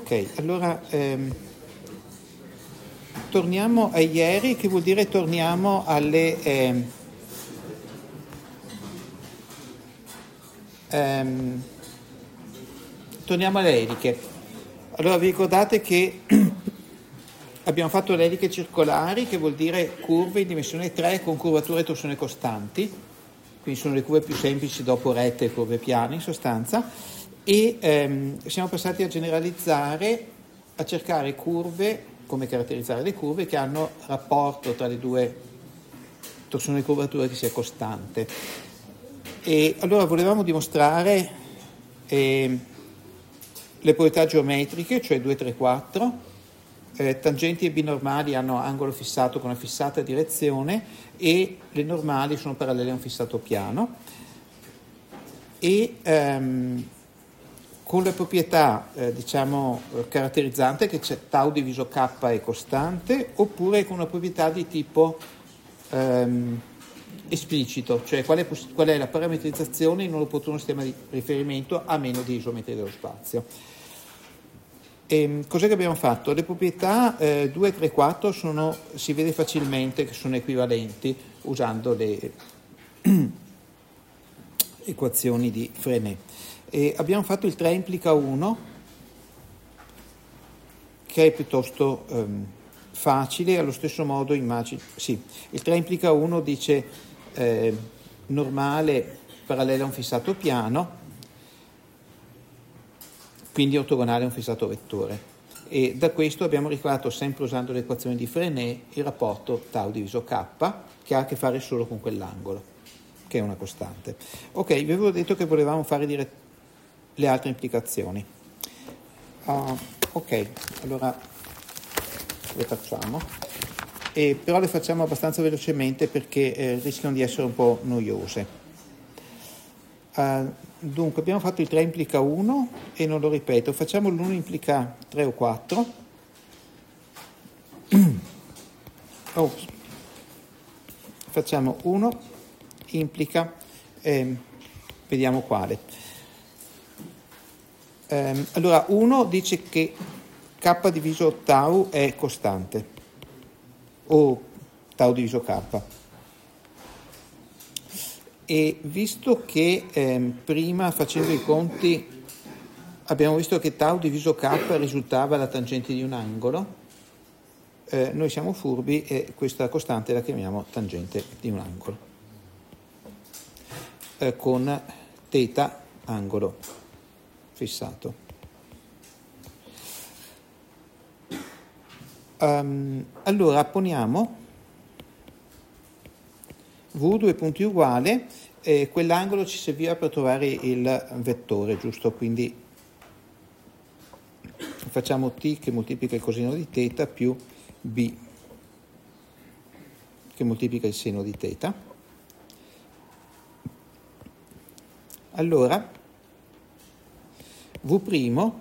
Ok, allora torniamo a ieri, che vuol dire torniamo alle torniamo alle eliche. Allora vi ricordate che abbiamo fatto le eliche circolari, che vuol dire curve in dimensione 3 con curvature e torsione costanti, quindi sono le curve più semplici dopo rette e curve piane in sostanza, e siamo passati a generalizzare, a cercare curve, come caratterizzare le curve che hanno rapporto tra le due torsione e curvature che sia costante. E allora volevamo dimostrare le proprietà geometriche, cioè 2, 3, 4. Tangenti e binormali hanno angolo fissato con una fissata direzione e le normali sono parallele a un fissato piano, e con la proprietà caratterizzante che c'è tau diviso k è costante, oppure con una proprietà di tipo esplicito, cioè qual è la parametrizzazione in un opportuno sistema di riferimento a meno di isometria dello spazio. Cos'è che abbiamo fatto? Le proprietà 2, 3, 4 si vede facilmente che sono equivalenti usando le equazioni di Frenet. E abbiamo fatto il 3 implica 1, che è piuttosto facile, allo stesso modo immagini. Sì, il 3 implica 1 dice normale parallela a un fissato piano, quindi ortogonale a un fissato vettore, e da questo abbiamo ricavato, sempre usando l'equazione di Frenet, il rapporto tau diviso k, che ha a che fare solo con quell'angolo, che è una costante. Ok, vi avevo detto che volevamo fare le altre implicazioni. Ok, allora le facciamo, però le facciamo abbastanza velocemente perché rischiano di essere un po' noiose. Dunque abbiamo fatto il 3 implica 1 e non lo ripeto, facciamo l'1 implica 3 o 4. Facciamo 1 implica, vediamo quale. Allora 1 dice che k diviso tau è costante, o tau diviso k. E visto che prima, facendo i conti, abbiamo visto che tau diviso k risultava la tangente di un angolo, noi siamo furbi e questa costante la chiamiamo tangente di un angolo, con θ angolo fissato. Allora poniamo V, due punti uguale, quell'angolo ci serviva per trovare il vettore, giusto? Quindi facciamo t che moltiplica il coseno di θ più b che moltiplica il seno di θ. Allora V',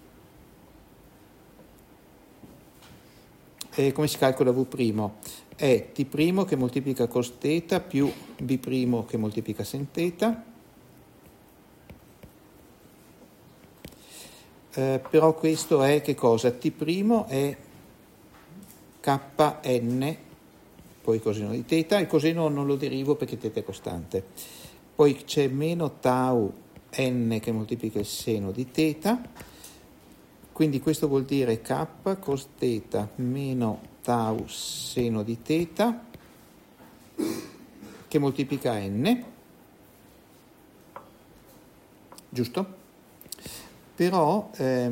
come si calcola V'? È t' che moltiplica cos θ più b' che moltiplica sin θ, però questo è che cosa? T' è kn, poi coseno di θ, il coseno non lo derivo perché θ è costante, poi c'è meno tau n che moltiplica il seno di θ, quindi questo vuol dire k cos θ meno tau seno di θ che moltiplica n, giusto? Però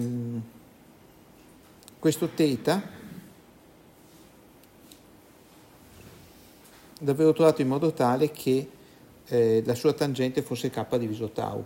questo θ l'avevo trovato in modo tale che la sua tangente fosse k diviso tau,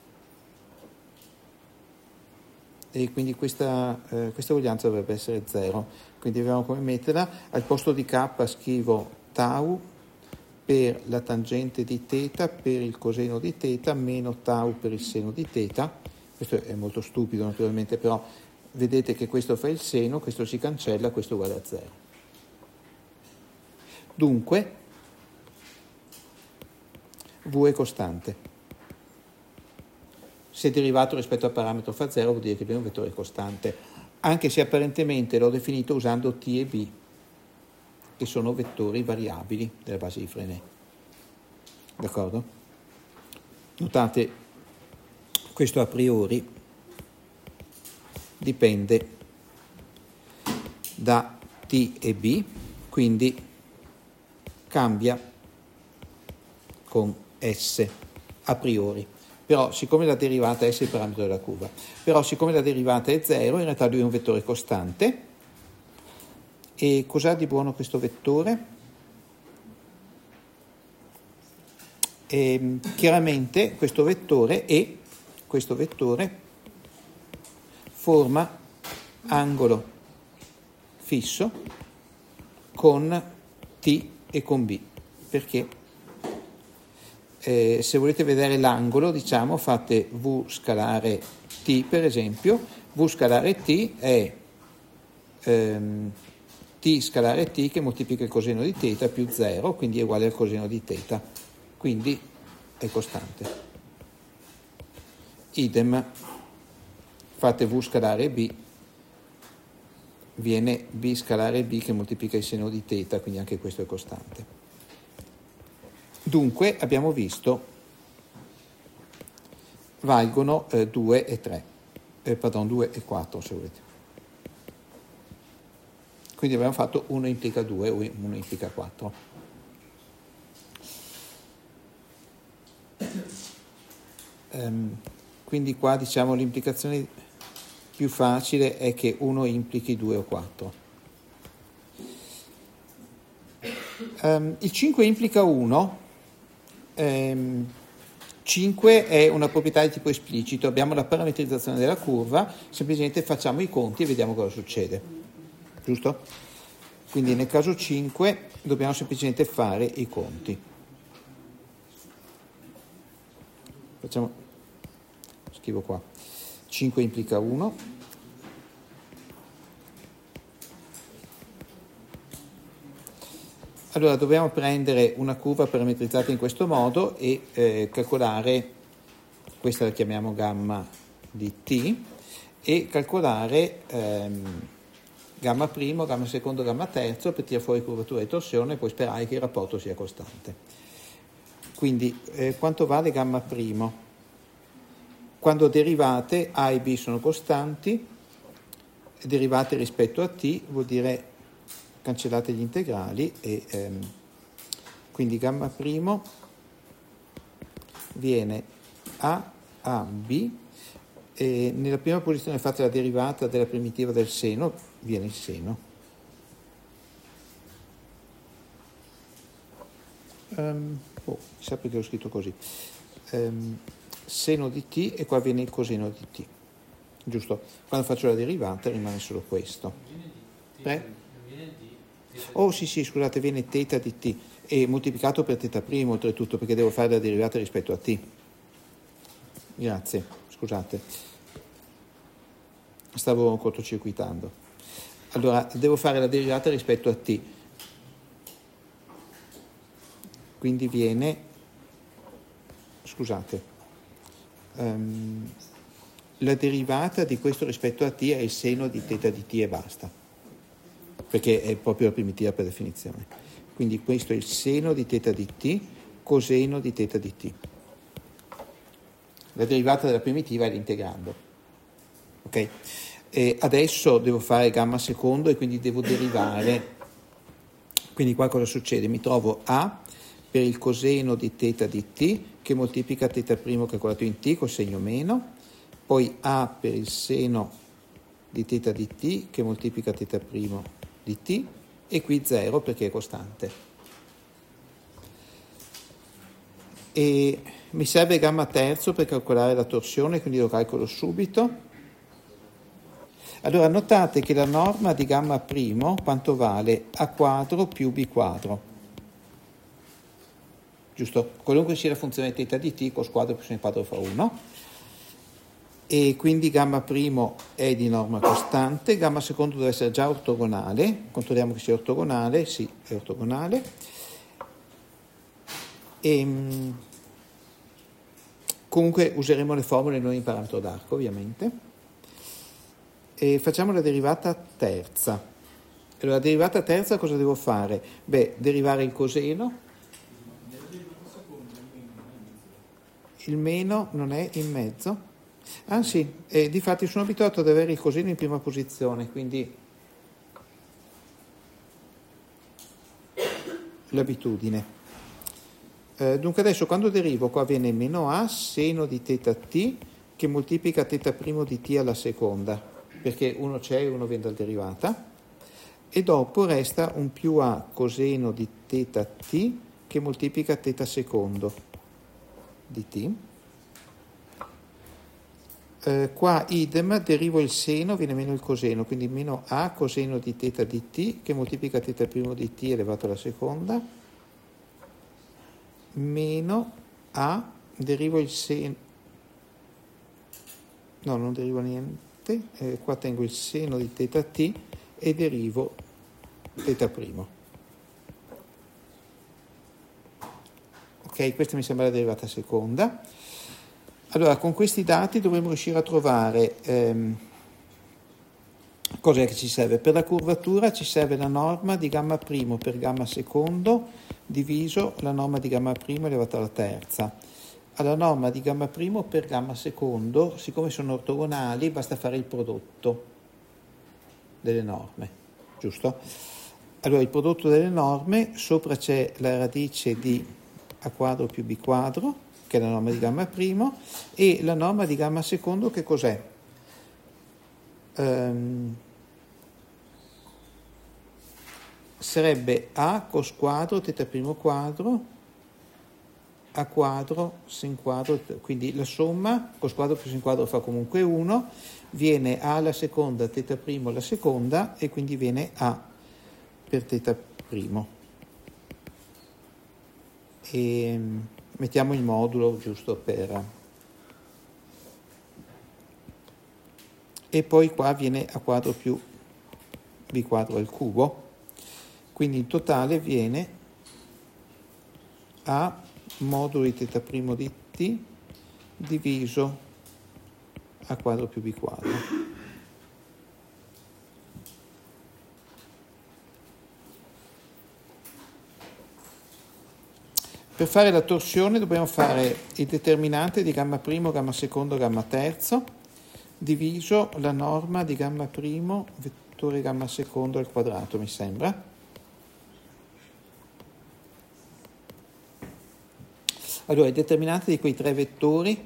e quindi questa uguaglianza dovrebbe essere 0. Quindi vediamo come metterla. Al posto di k scrivo tau per la tangente di θ per il coseno di θ meno tau per il seno di θ. Questo è molto stupido naturalmente, però vedete che questo fa il seno, questo si cancella, questo è uguale a 0. Dunque V è costante. Se derivato rispetto al parametro fa 0 vuol dire che abbiamo un vettore costante. anche se apparentemente l'ho definito usando T e B, che sono vettori variabili della base di Frenet. D'accordo? Notate, questo a priori dipende da T e B, quindi cambia con S a priori. Però siccome la derivata S è il parametro della curva, però siccome la derivata è 0, in realtà lui è un vettore costante. E cos'ha di buono questo vettore? Chiaramente questo vettore forma angolo fisso con T e con B, perché se volete vedere l'angolo, diciamo, fate V scalare T, per esempio. V scalare T è T scalare T che moltiplica il coseno di θ più 0, quindi è uguale al coseno di θ, quindi è costante. Idem, fate V scalare B, viene B scalare B che moltiplica il seno di θ, quindi anche questo è costante. Dunque abbiamo visto valgono 2 e 3, 2 e 4 se volete. Quindi abbiamo fatto 1 implica 2 o 1 implica 4. Quindi qua diciamo l'implicazione più facile è che 1 implichi 2 o 4. Il 5 implica 1. 5 è una proprietà di tipo esplicito, abbiamo la parametrizzazione della curva, semplicemente facciamo i conti e vediamo cosa succede, giusto? Quindi nel caso 5 dobbiamo semplicemente fare i conti. Scrivo qua, 5 implica 1, allora dobbiamo prendere una curva parametrizzata in questo modo e calcolare, questa la chiamiamo gamma di t, e calcolare gamma primo, gamma secondo, gamma terzo per tirare fuori curvatura e torsione e poi sperare che il rapporto sia costante. Quindi quanto vale gamma primo? Quando derivate A e B sono costanti, derivate rispetto a t vuol dire cancellate gli integrali e quindi gamma primo viene a b, e nella prima posizione fate la derivata della primitiva del seno, viene il seno. Chissà perché ho scritto così. Seno di t e qua viene il coseno di t, giusto? Quando faccio la derivata rimane solo questo. Oh sì, scusate, viene θ di t e moltiplicato per θ' oltretutto, perché devo fare la derivata rispetto a t. Grazie, scusate. Stavo cortocircuitando. Allora, devo fare la derivata rispetto a t. Quindi viene, scusate, la derivata di questo rispetto a t è il seno di θ di t e basta, perché è proprio la primitiva per definizione. Quindi questo è il seno di θ di t, coseno di θ di t. La derivata della primitiva è l'integrando. Ok? E adesso devo fare gamma secondo e quindi devo derivare. Quindi qua cosa succede? Mi trovo A per il coseno di θ di t che moltiplica θ' calcolato in t col segno meno, poi A per il seno di θ di t che moltiplica θ' di t, e qui 0 perché è costante. E mi serve gamma terzo per calcolare la torsione, quindi lo calcolo subito. Allora notate che la norma di gamma primo quanto vale? A quadro più b quadro, giusto? Qualunque sia la funzione θ di t, cos quadro più sin quadro fa 1. E quindi gamma primo è di norma costante, gamma secondo deve essere già ortogonale, controlliamo che sia ortogonale, sì, è ortogonale. E comunque useremo le formule non in parametro d'arco, ovviamente. E facciamo la derivata terza. Allora, la derivata terza cosa devo fare? Beh, derivare il coseno. Il meno non è in mezzo? Anzi, difatti sono abituato ad avere il coseno in prima posizione, quindi l'abitudine. Dunque adesso quando derivo qua viene meno a seno di θ t che moltiplica θ' di t alla seconda, perché uno c'è e uno viene dal derivata, e dopo resta un più a coseno di θ t che moltiplica θ secondo di t. Qua idem, derivo il seno, viene meno il coseno, quindi meno a coseno di θ di t che moltiplica θ' di t elevato alla seconda, meno a, derivo il seno, no, non derivo niente, qua tengo il seno di θ t e derivo θ'. Ok, questa mi sembra la derivata seconda. Allora, con questi dati dovremo riuscire a trovare cos'è che ci serve. Per la curvatura ci serve la norma di gamma primo per gamma secondo diviso la norma di gamma primo elevata alla terza. Alla norma di gamma primo per gamma secondo, siccome sono ortogonali, basta fare il prodotto delle norme, giusto? Allora, il prodotto delle norme, sopra c'è la radice di a quadro più b quadro, che è la norma di gamma primo, e la norma di gamma secondo che cos'è? Sarebbe a cos quadro θ' quadro a quadro sin quadro, quindi la somma cos quadro più sin quadro fa comunque 1, viene a alla seconda θ' alla seconda e quindi viene a per θ'. E mettiamo il modulo giusto per, e poi qua viene a quadro più b quadro al cubo, quindi in totale viene a modulo di θ' di t diviso a quadro più b quadro. Per fare la torsione dobbiamo fare il determinante di gamma primo, gamma secondo, gamma terzo, diviso la norma di gamma primo, vettore gamma secondo al quadrato, mi sembra. Allora, il determinante di quei tre vettori,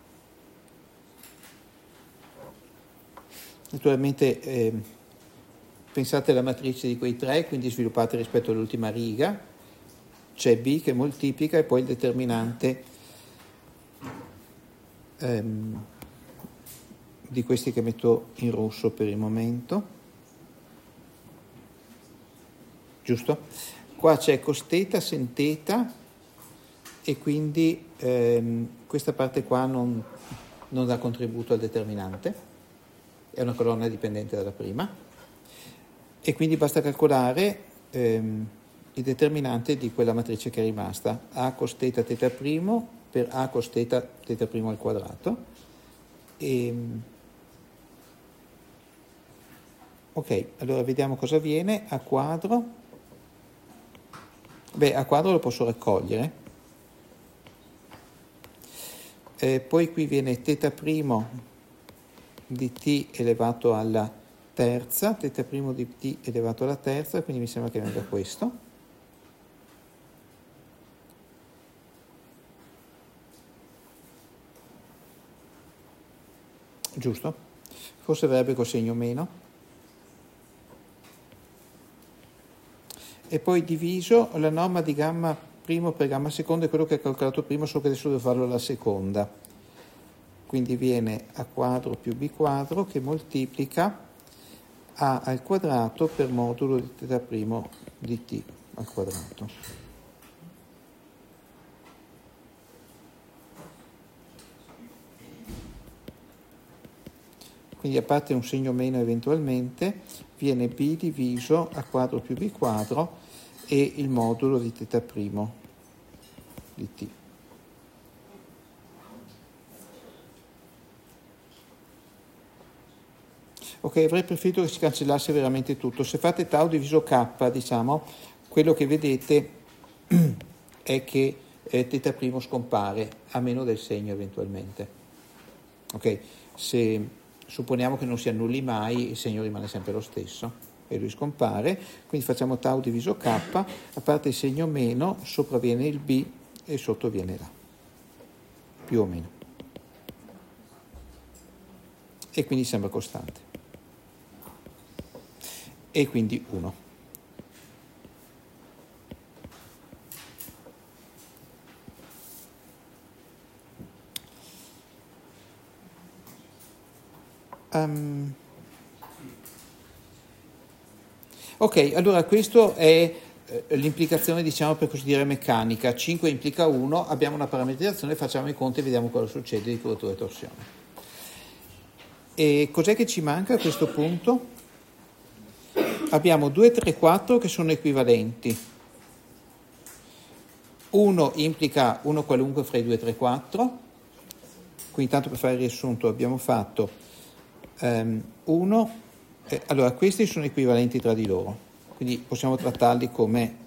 naturalmente pensate alla matrice di quei tre, quindi sviluppate rispetto all'ultima riga, c'è b che moltiplica e poi il determinante di questi che metto in rosso per il momento, giusto? Qua c'è cos θ, sin θ, e quindi questa parte qua non dà contributo al determinante, è una colonna dipendente dalla prima, e quindi basta calcolare il determinante di quella matrice che è rimasta, a cos θ θ' per a cos θ θ' al quadrato. Ok, allora vediamo cosa viene a quadro. Beh, a quadro lo posso raccogliere. Poi qui viene θ' di t elevato alla terza, θ' di t elevato alla terza, quindi mi sembra che venga questo. Giusto? Forse verrebbe col segno meno. E poi diviso la norma di gamma primo per gamma secondo è quello che ho calcolato prima, solo che adesso devo farlo alla seconda. Quindi viene a quadro più b quadro che moltiplica a al quadrato per modulo di θ' di t al quadrato. Quindi a parte un segno meno eventualmente, viene b diviso a quadro più b quadro e il modulo di θ' di t. Ok, avrei preferito che si cancellasse veramente tutto. Se fate tau diviso k, diciamo, quello che vedete è che θ' scompare, a meno del segno eventualmente. Ok, se supponiamo che non si annulli mai, il segno rimane sempre lo stesso e lui scompare, quindi facciamo tau diviso k, a parte il segno meno, sopra viene il b e sotto viene l'A, più o meno. E quindi sembra costante. E quindi 1. Ok, allora questo è l'implicazione, diciamo, per così dire, meccanica. 5 implica 1, abbiamo una parametrizzazione, facciamo i conti e vediamo cosa succede di curvatura e torsione. E cos'è che ci manca a questo punto? Abbiamo 2, 3, 4 che sono equivalenti. 1 implica 1 qualunque fra i 2, 3, 4. Quindi tanto per fare il riassunto abbiamo fatto 1, allora questi sono equivalenti tra di loro, quindi possiamo trattarli come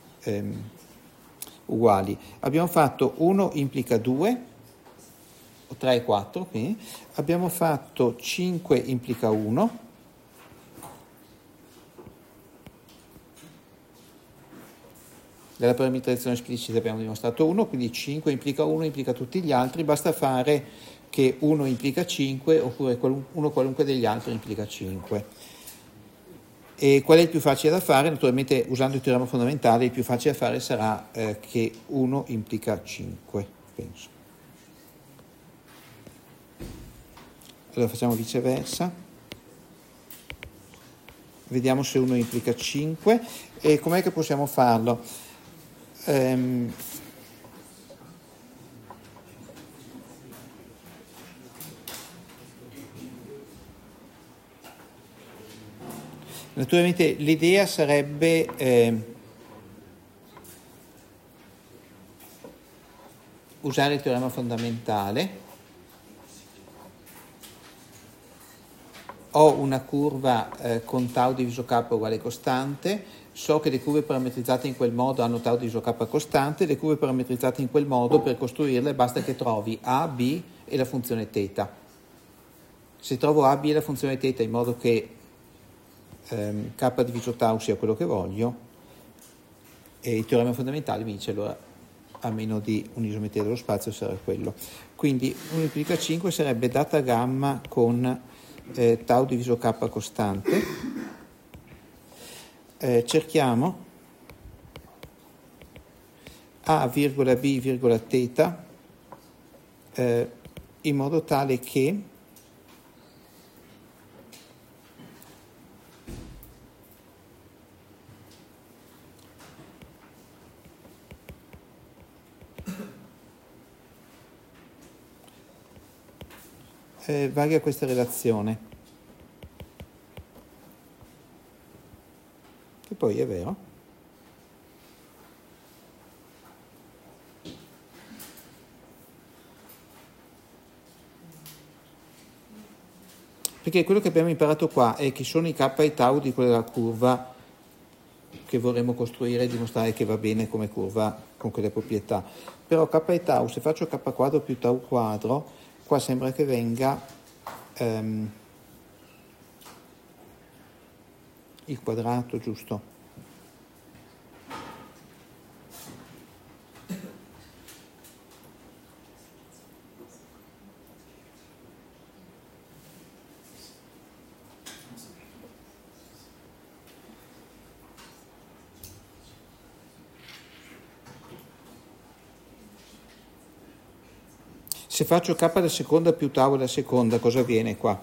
uguali. Abbiamo fatto 1 implica 2, 3 e 4, quindi abbiamo fatto 5 implica 1, della parametrizzazione esplicita abbiamo dimostrato 1, quindi 5 implica 1, implica tutti gli altri, basta fare che 1 implica 5 oppure uno qualunque degli altri implica 5. E qual è il più facile da fare? Naturalmente usando il teorema fondamentale il più facile da fare sarà che 1 implica 5, penso. Allora facciamo viceversa. Vediamo se 1 implica 5 e com'è che possiamo farlo? Naturalmente l'idea sarebbe usare il teorema fondamentale. Ho una curva con tau diviso k uguale costante, so che le curve parametrizzate in quel modo hanno tau diviso k costante, le curve parametrizzate in quel modo per costruirle basta che trovi a, b e la funzione θ. Se trovo a, b e la funzione θ in modo che k diviso tau sia quello che voglio, e il teorema fondamentale mi dice allora a meno di un'isometria dello spazio sarà quello. Quindi 1 implica 5 sarebbe data gamma con tau diviso k costante. Cerchiamo a, b, θ in modo tale che varia questa relazione, che poi è vero. Perché quello che abbiamo imparato qua è che sono i k e i tau di quella curva che vorremmo costruire e dimostrare che va bene come curva con quelle proprietà. Però k e tau, se faccio k quadro più tau quadro, qua sembra che venga il quadrato, giusto? Se faccio k alla seconda più tau alla seconda, cosa avviene qua?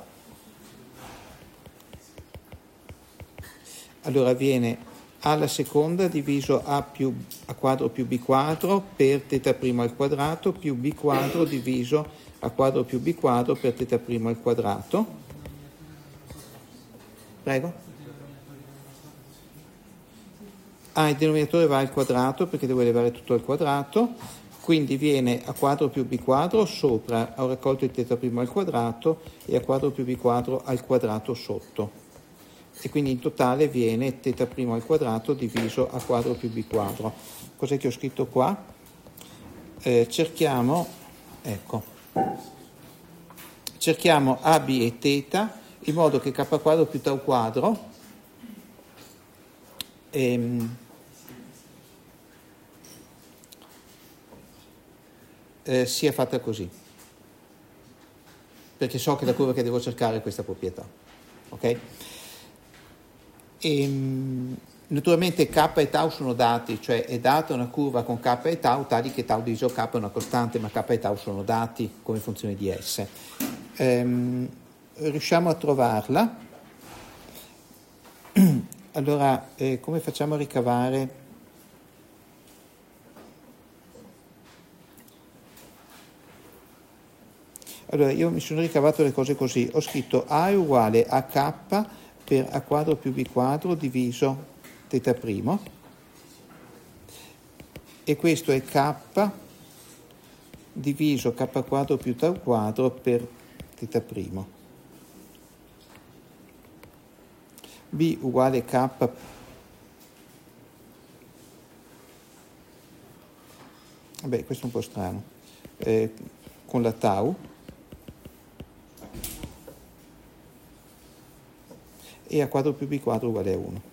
Allora viene a alla seconda diviso a quadro più b quadro per θ' al quadrato più b quadro diviso a quadro più b quadro per θ' al quadrato. Prego. Il denominatore va al quadrato perché devo elevare tutto al quadrato. quindi viene a quadro più b quadro sopra, ho raccolto il θ' al quadrato e a quadro più b quadro al quadrato sotto, e quindi in totale viene θ' al quadrato diviso a quadro più b quadro. Cos'è che ho scritto qua? Cerchiamo a, b e θ in modo che k quadro più tau quadro sia fatta così, perché so che la curva che devo cercare è questa proprietà, ok? Naturalmente k e tau sono dati, cioè è data una curva con k e tau tali che tau diviso k è una costante, ma k e tau sono dati come funzioni di S. Riusciamo a trovarla? Allora, come facciamo a ricavare? Allora, io mi sono ricavato le cose così, ho scritto A è uguale a K per A quadro più B quadro diviso θ', e questo è K diviso K quadro più tau quadro per θ'. B uguale K vabbè, questo è un po' strano, con la tau, e a quadro più b quadro uguale a 1.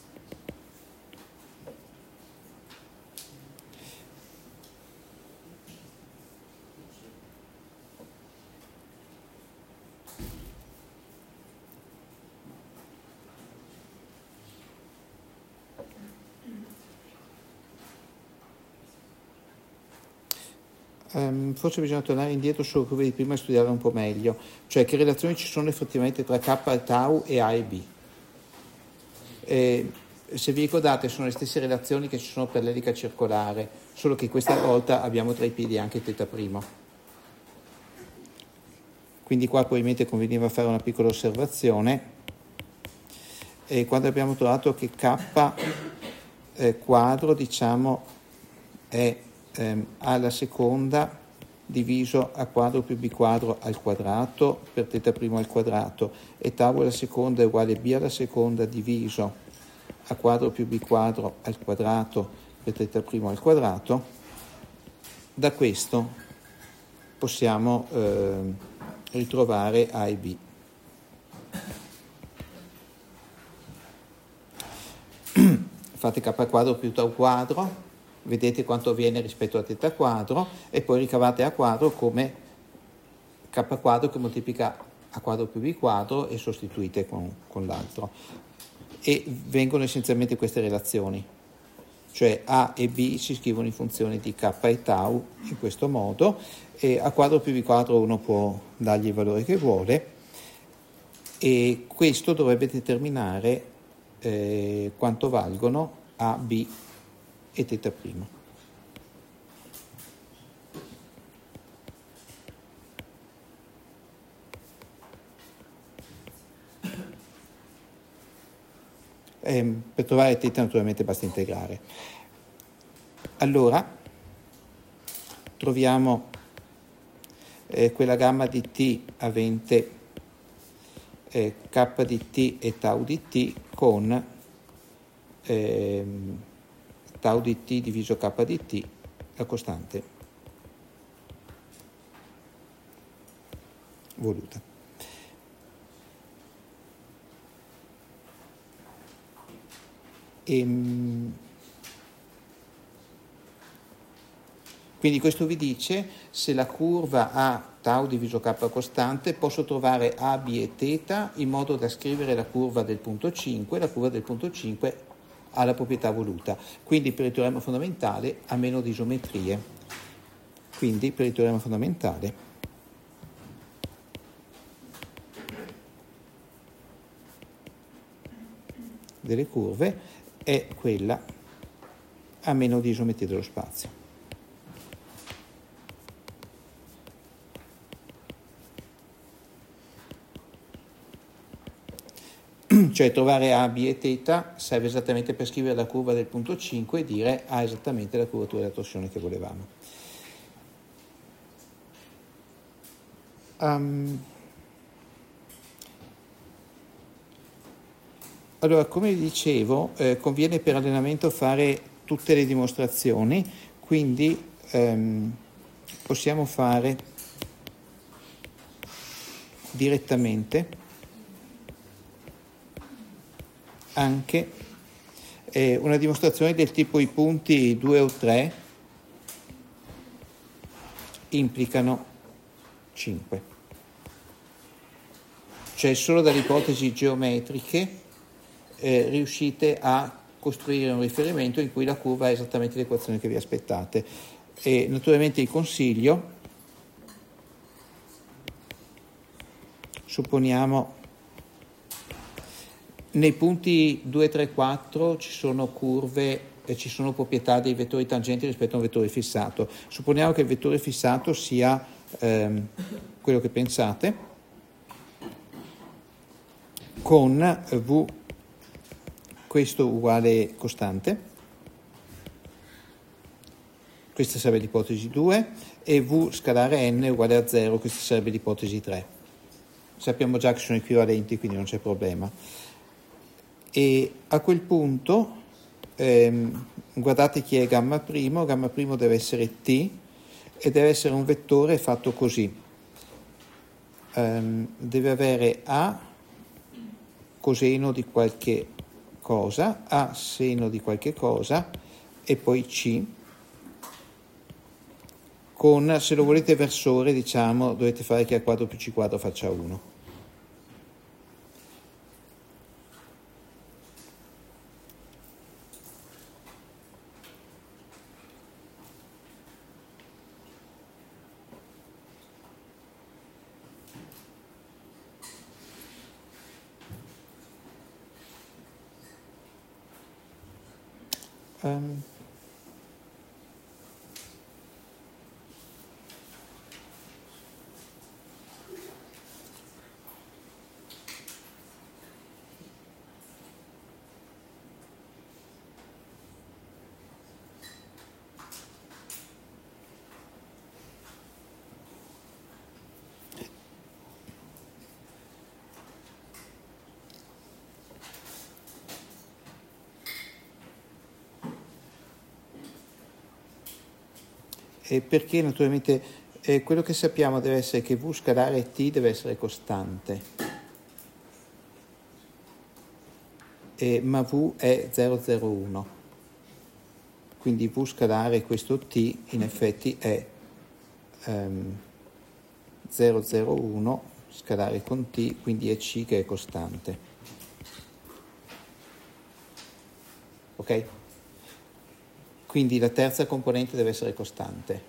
Forse bisogna tornare indietro sulle curve di prima e studiarle un po' meglio, cioè che relazioni ci sono effettivamente tra k e tau e a e b. Se vi ricordate sono le stesse relazioni che ci sono per l'elica circolare, solo che questa volta abbiamo tra i piedi anche θ'. Quindi qua probabilmente conveniva fare una piccola osservazione, e quando abbiamo trovato che k quadro, diciamo, è alla seconda diviso a quadro più b quadro al quadrato per θ' al quadrato, e tau alla seconda è uguale b alla seconda diviso a quadro più b quadro al quadrato per θ' al quadrato, da questo possiamo ritrovare a e b. Fate k quadro più tau quadro, vedete quanto viene rispetto a θ quadro, e poi ricavate a quadro come k quadro che moltiplica a quadro più b quadro e sostituite con l'altro. E vengono essenzialmente queste relazioni, cioè a e b si scrivono in funzione di k e tau in questo modo, e a quadro più b quadro uno può dargli il valore che vuole, e questo dovrebbe determinare quanto valgono a, b e θ'. Per trovare θ naturalmente basta integrare. Allora troviamo quella gamma di t avente k di t e tau di t con tau di t diviso k di t, la costante voluta. Quindi questo vi dice se la curva ha tau diviso k costante, posso trovare a, b e θ in modo da scrivere la curva del punto 5. La curva del punto 5 ha la proprietà voluta, quindi per il teorema fondamentale ha meno di isometrie. Quindi per il teorema fondamentale delle curve è quella a meno di isometria dello spazio. Cioè trovare A, B e θ serve esattamente per scrivere la curva del punto 5 e dire A esattamente la curvatura della torsione che volevamo. Allora, come vi dicevo, conviene per allenamento fare tutte le dimostrazioni, quindi possiamo fare direttamente anche una dimostrazione del tipo: i punti 2 o 3 implicano 5. Cioè solo dalle ipotesi geometriche riuscite a costruire un riferimento in cui la curva ha esattamente l'equazione che vi aspettate. E naturalmente il consiglio, supponiamo nei punti 2, 3, 4 ci sono curve e ci sono proprietà dei vettori tangenti rispetto a un vettore fissato. Supponiamo che il vettore fissato sia quello che pensate, con v questo uguale costante, questa sarebbe l'ipotesi 2, e v scalare n uguale a 0, questa sarebbe l'ipotesi 3. Sappiamo già che sono equivalenti, quindi non c'è problema. E a quel punto guardate chi è gamma primo deve essere t e deve essere un vettore fatto così. Deve avere a coseno di qualche cosa, a seno di qualche cosa e poi c con, se lo volete versore, diciamo, dovete fare che a quadro più c quadro faccia 1. Perché naturalmente quello che sappiamo deve essere che v scalare t deve essere costante, ma v è 0,01, quindi v scalare questo t in effetti è 0,01 scalare con t, quindi è c che è costante. Ok? Quindi la terza componente deve essere costante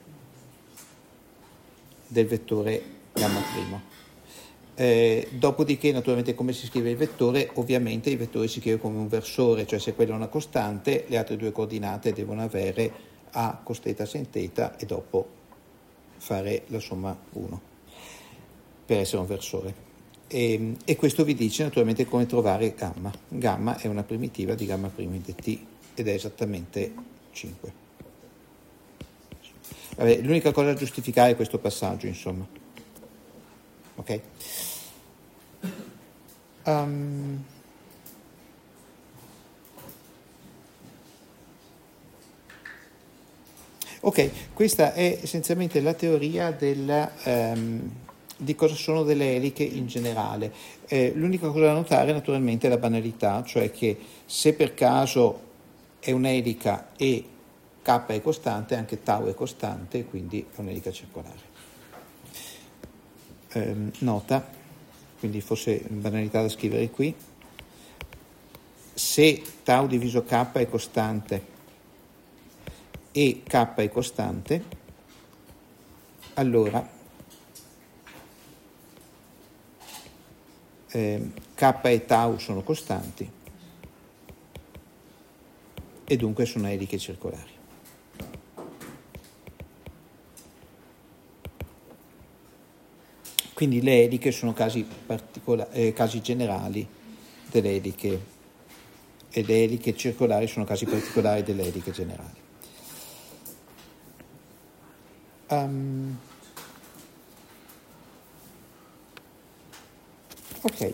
del vettore gamma primo. Dopodiché, naturalmente, come si scrive il vettore? Ovviamente il vettore si scrive come un versore, cioè se quello è una costante, le altre due coordinate devono avere a cos θ sin θ e dopo fare la somma 1 per essere un versore. E questo vi dice naturalmente come trovare gamma. Gamma è una primitiva di gamma primo in dt ed è esattamente 5. Vabbè, l'unica cosa da giustificare è questo passaggio, insomma. Ok? Ok, questa è essenzialmente la teoria di cosa sono delle eliche in generale. L'unica cosa da notare naturalmente è la banalità, cioè che se per caso è un'elica e k è costante, anche tau è costante, quindi è un'elica circolare. Nota, quindi forse banalità da scrivere qui: se tau diviso k è costante e k è costante, allora k e tau sono costanti e dunque sono eliche circolari. Quindi le eliche sono casi generali delle eliche e le eliche circolari sono casi particolari delle eliche generali. Ok.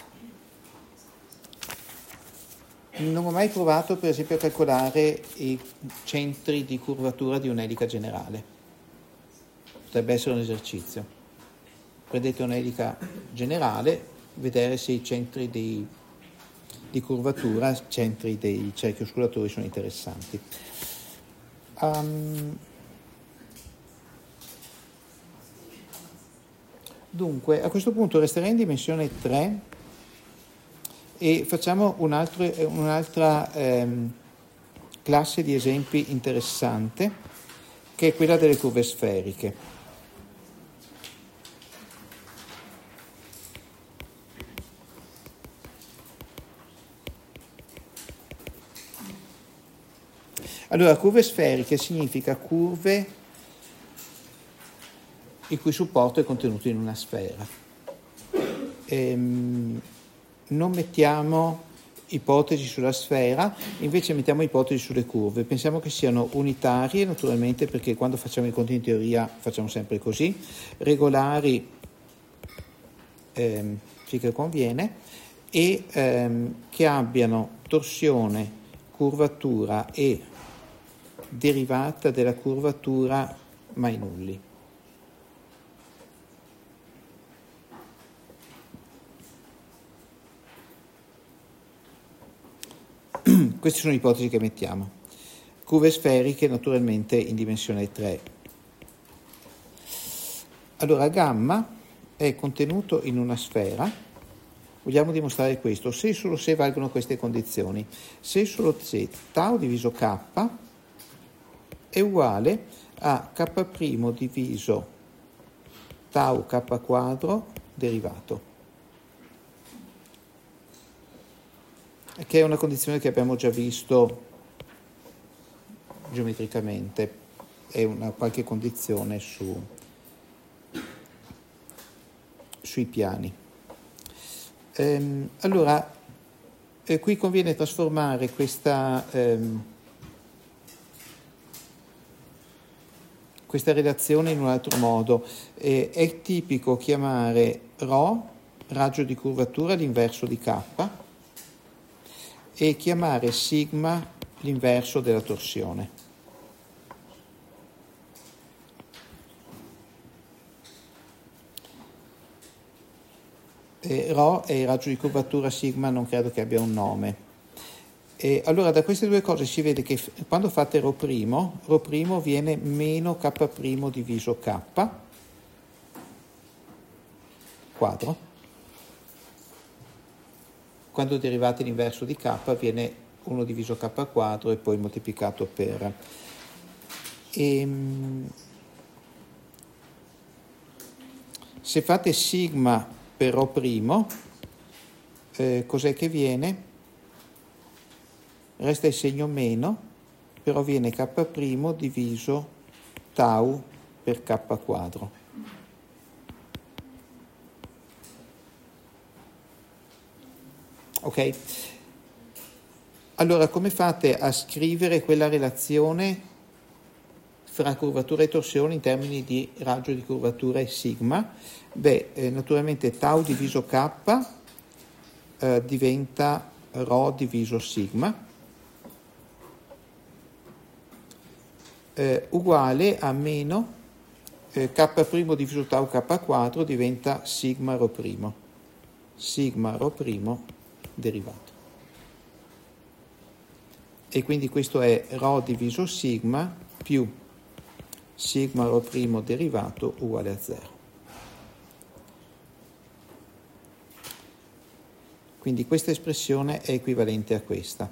Non ho mai provato per esempio a calcolare i centri di curvatura di un'elica generale. Potrebbe essere un esercizio. Prendete un'elica generale, vedere se i centri di curvatura, centri dei cerchi osculatori sono interessanti. Dunque, a questo punto resterei in dimensione 3 e facciamo un'altra classe di esempi interessante, che è quella delle curve sferiche. Allora, curve sferiche significa curve il cui supporto è contenuto in una sfera. Non mettiamo ipotesi sulla sfera, invece mettiamo ipotesi sulle curve. Pensiamo che siano unitarie, naturalmente, perché quando facciamo i conti in teoria facciamo sempre così, regolari finché conviene, e che abbiano torsione, curvatura e derivata della curvatura mai nulli. Queste sono le ipotesi che mettiamo. Curve sferiche naturalmente in dimensione 3. Allora, gamma è contenuto in una sfera. Vogliamo dimostrare questo, se e solo se valgono queste condizioni. Se e solo se tau diviso k è uguale a k' diviso tau k quadro derivato, che è una condizione che abbiamo già visto geometricamente, è una qualche condizione sui piani. Allora, qui conviene trasformare questa relazione in un altro modo. È tipico chiamare ρ, raggio di curvatura, l'inverso di k, e chiamare sigma l'inverso della torsione. Rho è il raggio di curvatura, sigma non credo che abbia un nome. Allora da queste due cose si vede che quando fate ρ' viene meno k' diviso k quadro. Quando derivate l'inverso di k viene 1 diviso k quadro e poi moltiplicato per. Se fate sigma per ρ', cos'è che viene? Resta il segno meno, però viene k' diviso tau per k quadro. Ok? Allora, come fate a scrivere quella relazione fra curvatura e torsione in termini di raggio di curvatura e sigma? Naturalmente tau diviso k diventa ρ diviso sigma, uguale a meno k' diviso tau k quadro diventa sigma ρ'. Sigma ρ' derivato. E quindi questo è ρ diviso sigma più sigma ρ' derivato uguale a 0. Quindi questa espressione è equivalente a questa.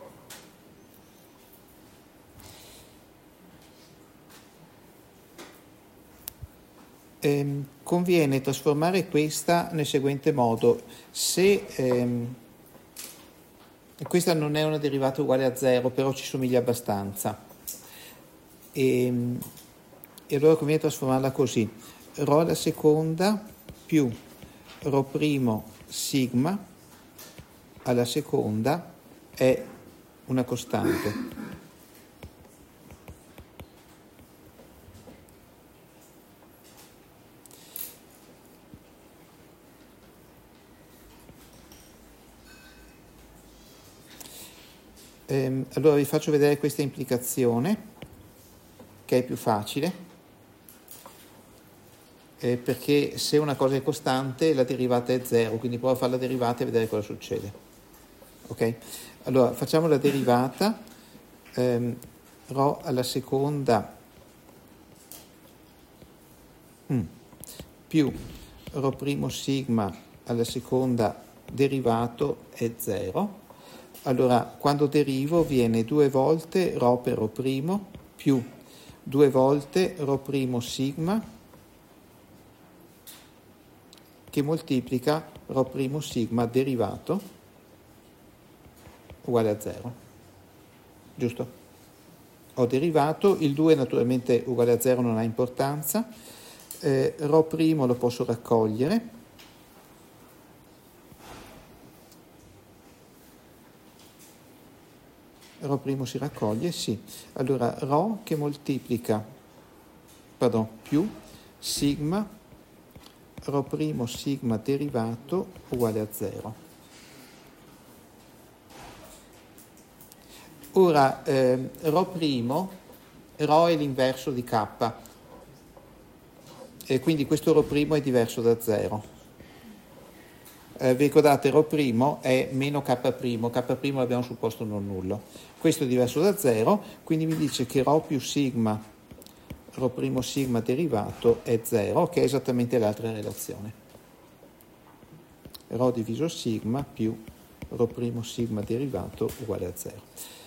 Conviene trasformare questa nel seguente modo. Se questa non è una derivata uguale a 0, però ci somiglia abbastanza. E allora conviene trasformarla così. Ρ alla seconda più ρ' sigma alla seconda è una costante. Allora vi faccio vedere questa implicazione, che è più facile, perché se una cosa è costante la derivata è 0, quindi provo a fare la derivata e vedere cosa succede. Ok? Allora facciamo la derivata, ρ alla seconda più ρ' sigma alla seconda derivato è 0. Allora, quando derivo viene 2 volte ρ per ρ' più 2 volte ρ' sigma che moltiplica ρ' sigma derivato uguale a 0. Giusto? Ho derivato, il 2 naturalmente uguale a 0 non ha importanza, ρ' lo posso raccogliere, ρ' si raccoglie, sì. Allora ρ che moltiplica, più sigma, ρ' sigma derivato uguale a 0. Ora, ρ' è l'inverso di k, e quindi questo ρ' è diverso da 0. Vi ricordate, ρ' è meno k', k' l'abbiamo supposto non nullo. Questo è diverso da 0, quindi mi dice che ρ più sigma, ρ' sigma derivato è 0, che è esattamente l'altra relazione. ρ diviso sigma più ρ' sigma derivato uguale a 0.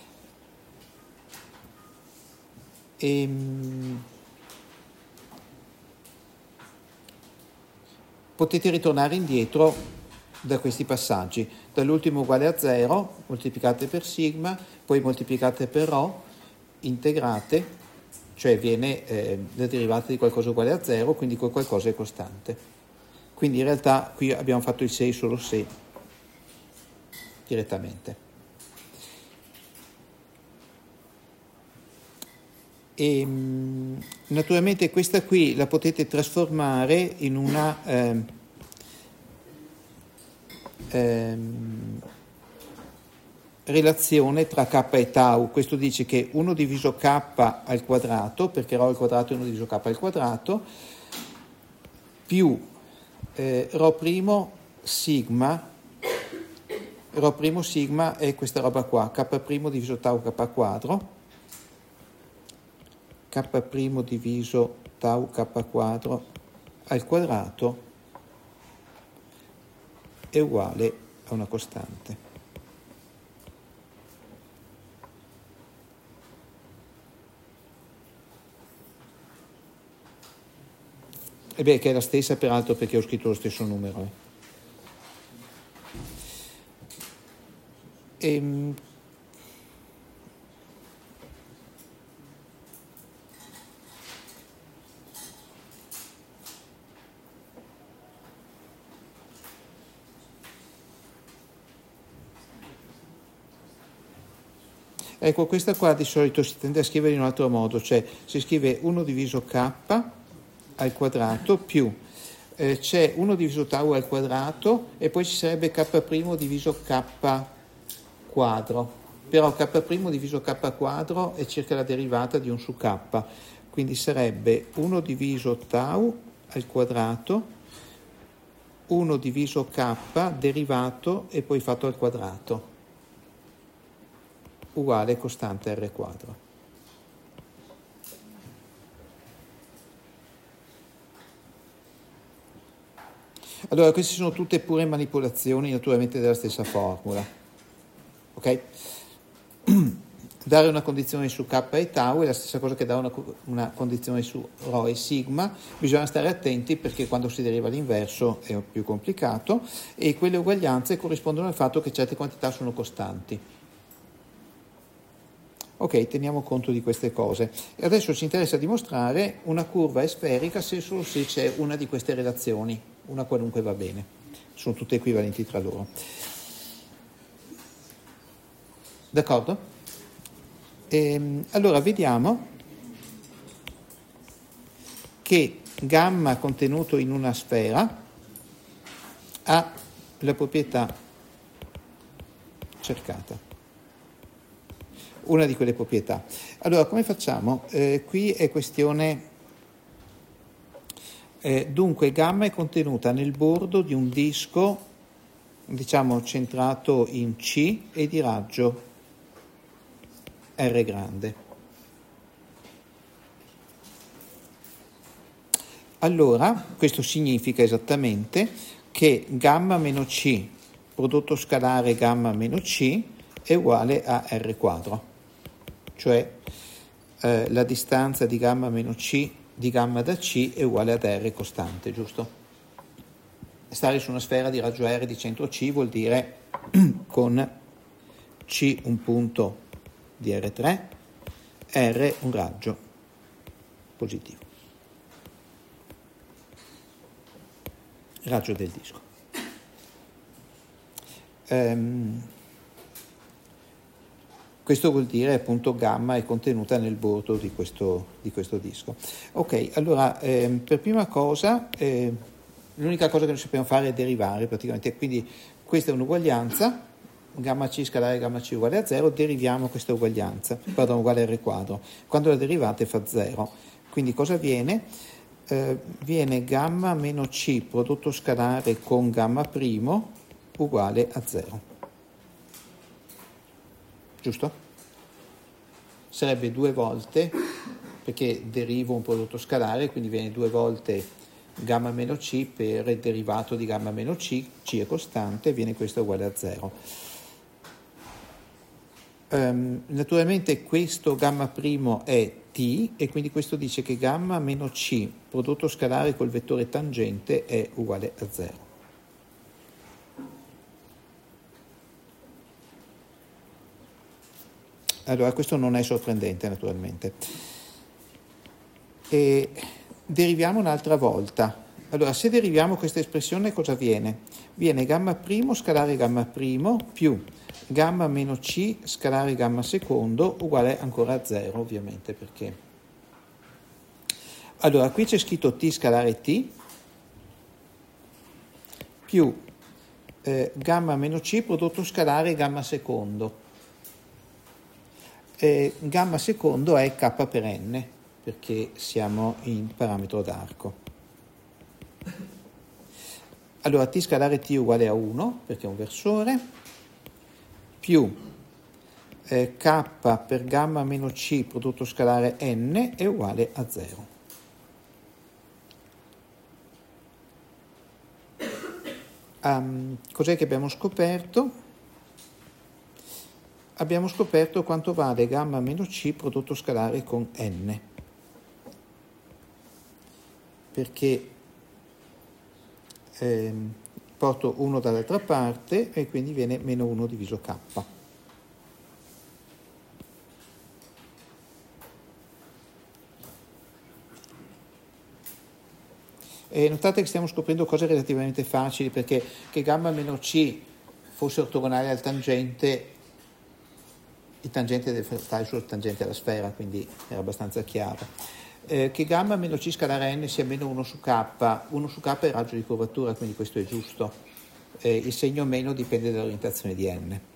Potete ritornare indietro da questi passaggi, dall'ultimo uguale a 0, moltiplicate per sigma, poi moltiplicate per ρ, integrate, cioè viene la derivata di qualcosa uguale a 0, quindi quel qualcosa è costante. Quindi in realtà qui abbiamo fatto il se solo se direttamente. E naturalmente questa qui la potete trasformare in una relazione tra k e tau. Questo dice che 1 diviso k al quadrato, perché ρ al quadrato è 1 diviso k al quadrato, più ρ' sigma, ρ' sigma è questa roba qua, k' diviso tau k quadro, k' diviso tau k quadro al quadrato è uguale a una costante. E beh, che è la stessa peraltro perché ho scritto lo stesso numero. Ecco, questa qua di solito si tende a scrivere in un altro modo, cioè si scrive 1 diviso k al quadrato più c'è 1 diviso tau al quadrato e poi ci sarebbe k' diviso k quadro, però k' diviso k quadro è circa la derivata di 1 su k, quindi sarebbe 1 diviso tau al quadrato, 1 diviso k derivato e poi fatto al quadrato, uguale costante R quadro. Allora, queste sono tutte pure manipolazioni naturalmente della stessa formula. Ok? Dare una condizione su k e tau è la stessa cosa che dare una condizione su ρ e sigma. Bisogna stare attenti perché quando si deriva l'inverso è più complicato e quelle uguaglianze corrispondono al fatto che certe quantità sono costanti. Ok, teniamo conto di queste cose. E adesso ci interessa dimostrare una curva è sferica se solo se c'è una di queste relazioni, una qualunque va bene. Sono tutte equivalenti tra loro. D'accordo? Allora vediamo che gamma contenuto in una sfera ha la proprietà cercata. una di quelle proprietà. Allora, come facciamo? Qui è questione... dunque, gamma è contenuta nel bordo di un disco, diciamo, centrato in C e di raggio R grande. Allora, questo significa esattamente che gamma meno C, prodotto scalare gamma meno C, è uguale a R quadro, cioè la distanza di gamma meno C di gamma da C è uguale ad R costante, giusto? Stare su una sfera di raggio R di centro C vuol dire con C un punto di R3, R un raggio positivo. Raggio del disco. Questo vuol dire appunto gamma è contenuta nel bordo di questo disco. Ok, allora per prima cosa l'unica cosa che noi sappiamo fare è derivare praticamente, quindi questa è un'uguaglianza, gamma C scalare gamma C uguale a 0, deriviamo questa uguaglianza, pardon, uguale a R quadro. Quando la derivate fa 0, quindi cosa viene? Viene gamma meno C prodotto scalare con gamma primo uguale a 0. Giusto? Sarebbe 2 volte, perché derivo un prodotto scalare, quindi viene 2 volte gamma meno C per il derivato di gamma meno C, C è costante, viene questo uguale a 0. Naturalmente questo gamma primo è T e quindi questo dice che gamma meno C prodotto scalare col vettore tangente è uguale a 0. Allora questo non è sorprendente naturalmente. E deriviamo un'altra volta. Allora se deriviamo questa espressione cosa viene? Viene gamma primo scalare gamma primo più gamma meno C scalare gamma secondo uguale ancora a 0 ovviamente perché. Allora qui c'è scritto T scalare T più gamma meno C prodotto scalare gamma secondo. Gamma secondo è K per N perché siamo in parametro d'arco. Allora T scalare T uguale a 1 perché è un versore più K per gamma meno C prodotto scalare N è uguale a 0. Cos'è che abbiamo scoperto? Abbiamo scoperto quanto vale gamma meno C prodotto scalare con N. Perché porto 1 dall'altra parte e quindi viene meno 1 diviso K. E notate che stiamo scoprendo cose relativamente facili perché che gamma meno C fosse ortogonale al tangente, il tangente deve stare sul tangente alla sfera, quindi era abbastanza chiaro. Che gamma meno C scalare N sia meno 1 su K, 1 su K è il raggio di curvatura, quindi questo è giusto. Il segno meno dipende dall'orientazione di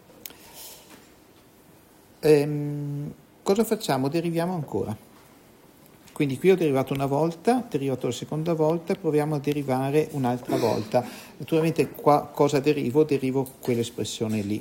N. Cosa facciamo? Deriviamo ancora. Quindi qui ho derivato una volta, derivato la seconda volta, proviamo a derivare un'altra volta. Naturalmente qua cosa derivo? Derivo quell'espressione lì.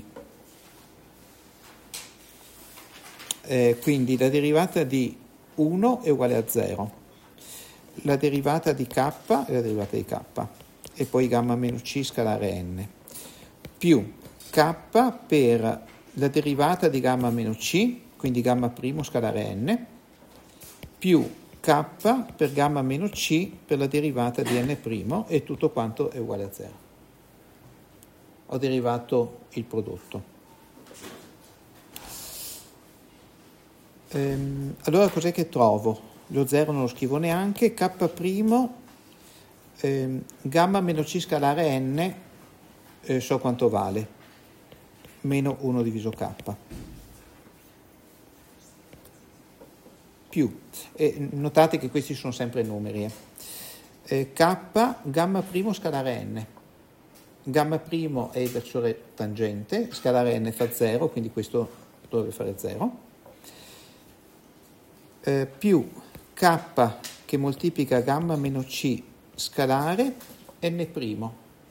Quindi la derivata di 1 è uguale a 0, la derivata di K è la derivata di K, e poi gamma meno C scalare N, più K per la derivata di gamma meno C, quindi gamma primo scalare N, più K per gamma meno C per la derivata di N primo, e tutto quanto è uguale a 0. Ho derivato il prodotto. Allora cos'è che trovo? Lo 0 non lo scrivo neanche, K primo, gamma meno C scalare N, so quanto vale, meno 1 diviso K. Più, notate che questi sono sempre numeri. K, gamma primo scalare N. Gamma primo è il versore tangente, scalare N fa 0, quindi questo dovrebbe fare 0. più K che moltiplica gamma meno C scalare n'.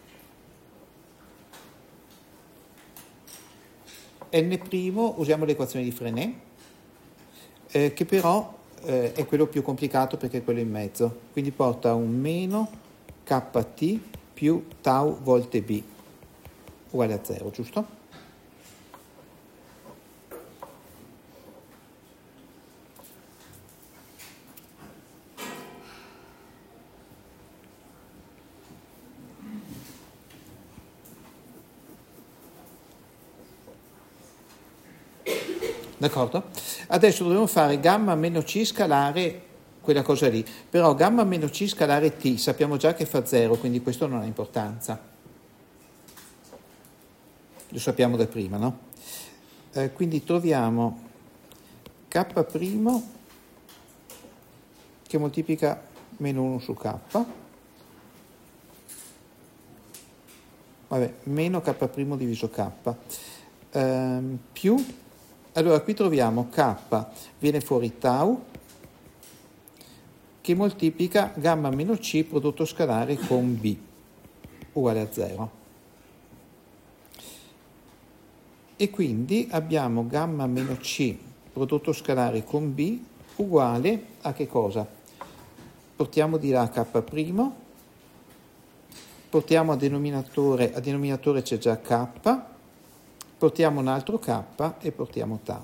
N' usiamo l'equazione di Frenet, che però è quello più complicato perché è quello in mezzo, quindi porta a un meno kt più tau volte b uguale a 0, giusto? D'accordo? Adesso dobbiamo fare gamma meno c scalare quella cosa lì, però gamma meno c scalare t sappiamo già che fa 0, quindi questo non ha importanza. Lo sappiamo da prima, no? Quindi troviamo k' che moltiplica meno 1 su k, vabbè, meno k' diviso k, più. Allora qui troviamo k, viene fuori tau, che moltiplica gamma meno c prodotto scalare con b, uguale a 0. E quindi abbiamo gamma meno c prodotto scalare con b uguale a che cosa? Portiamo di là k', portiamo a denominatore c'è già k, portiamo un altro k e portiamo tau.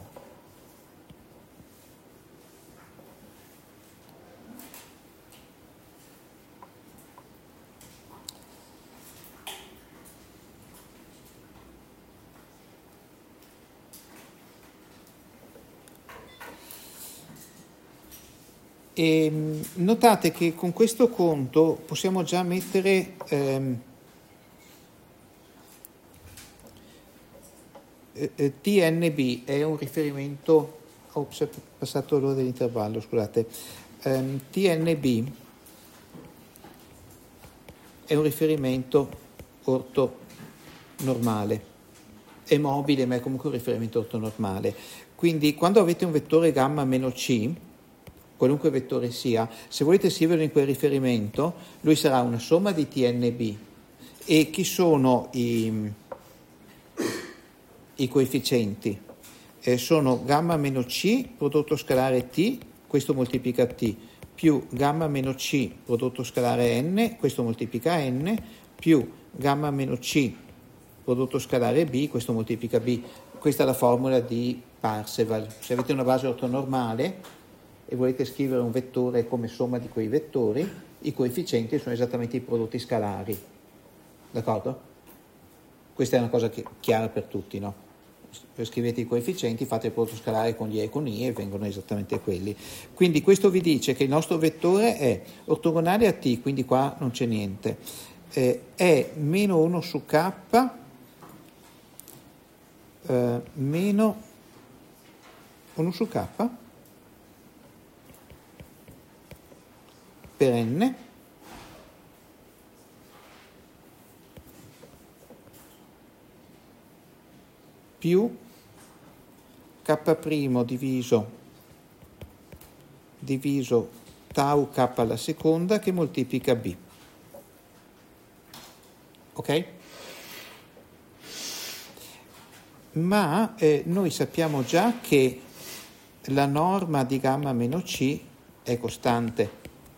E notate che con questo conto possiamo già mettere TNB è un riferimento, ops, è passato l'ora dell'intervallo, scusate, TNB è un riferimento ortonormale, è mobile ma è comunque un riferimento ortonormale, quindi quando avete un vettore gamma meno c, qualunque vettore sia, se volete scriverlo in quel riferimento, lui sarà una somma di TNB. E chi sono i coefficienti? Sono gamma meno c prodotto scalare t, questo moltiplica t, più gamma meno c prodotto scalare n, questo moltiplica n, più gamma meno c prodotto scalare b, questo moltiplica b. Questa è la formula di Parseval. Se avete una base ortonormale e volete scrivere un vettore come somma di quei vettori, i coefficienti sono esattamente i prodotti scalari. D'accordo? Questa è una cosa chiara per tutti, no? Scrivete i coefficienti, fate il prodotto scalare con gli e con i e vengono esattamente quelli. Quindi questo vi dice che il nostro vettore è ortogonale a t, quindi qua non c'è niente, è meno 1 su k meno 1 su k per n più k' diviso tau k alla seconda che moltiplica b. Ok? Ma noi sappiamo già che la norma di gamma meno c è costante.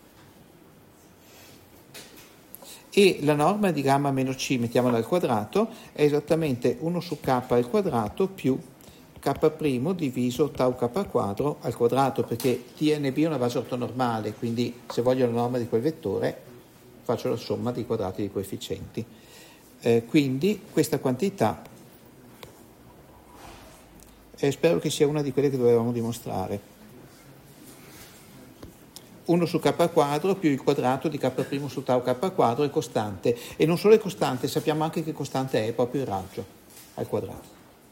E la norma di gamma meno c, mettiamola al quadrato, è esattamente 1 su k al quadrato più k' diviso tau k quadro al quadrato, perché TNB è una base ortonormale, quindi se voglio la norma di quel vettore faccio la somma dei quadrati dei coefficienti. Quindi questa quantità spero che sia una di quelle che dovevamo dimostrare. 1 su k quadro più il quadrato di k' su tau k quadro è costante, e non solo è costante, sappiamo anche che costante è proprio il raggio al quadrato.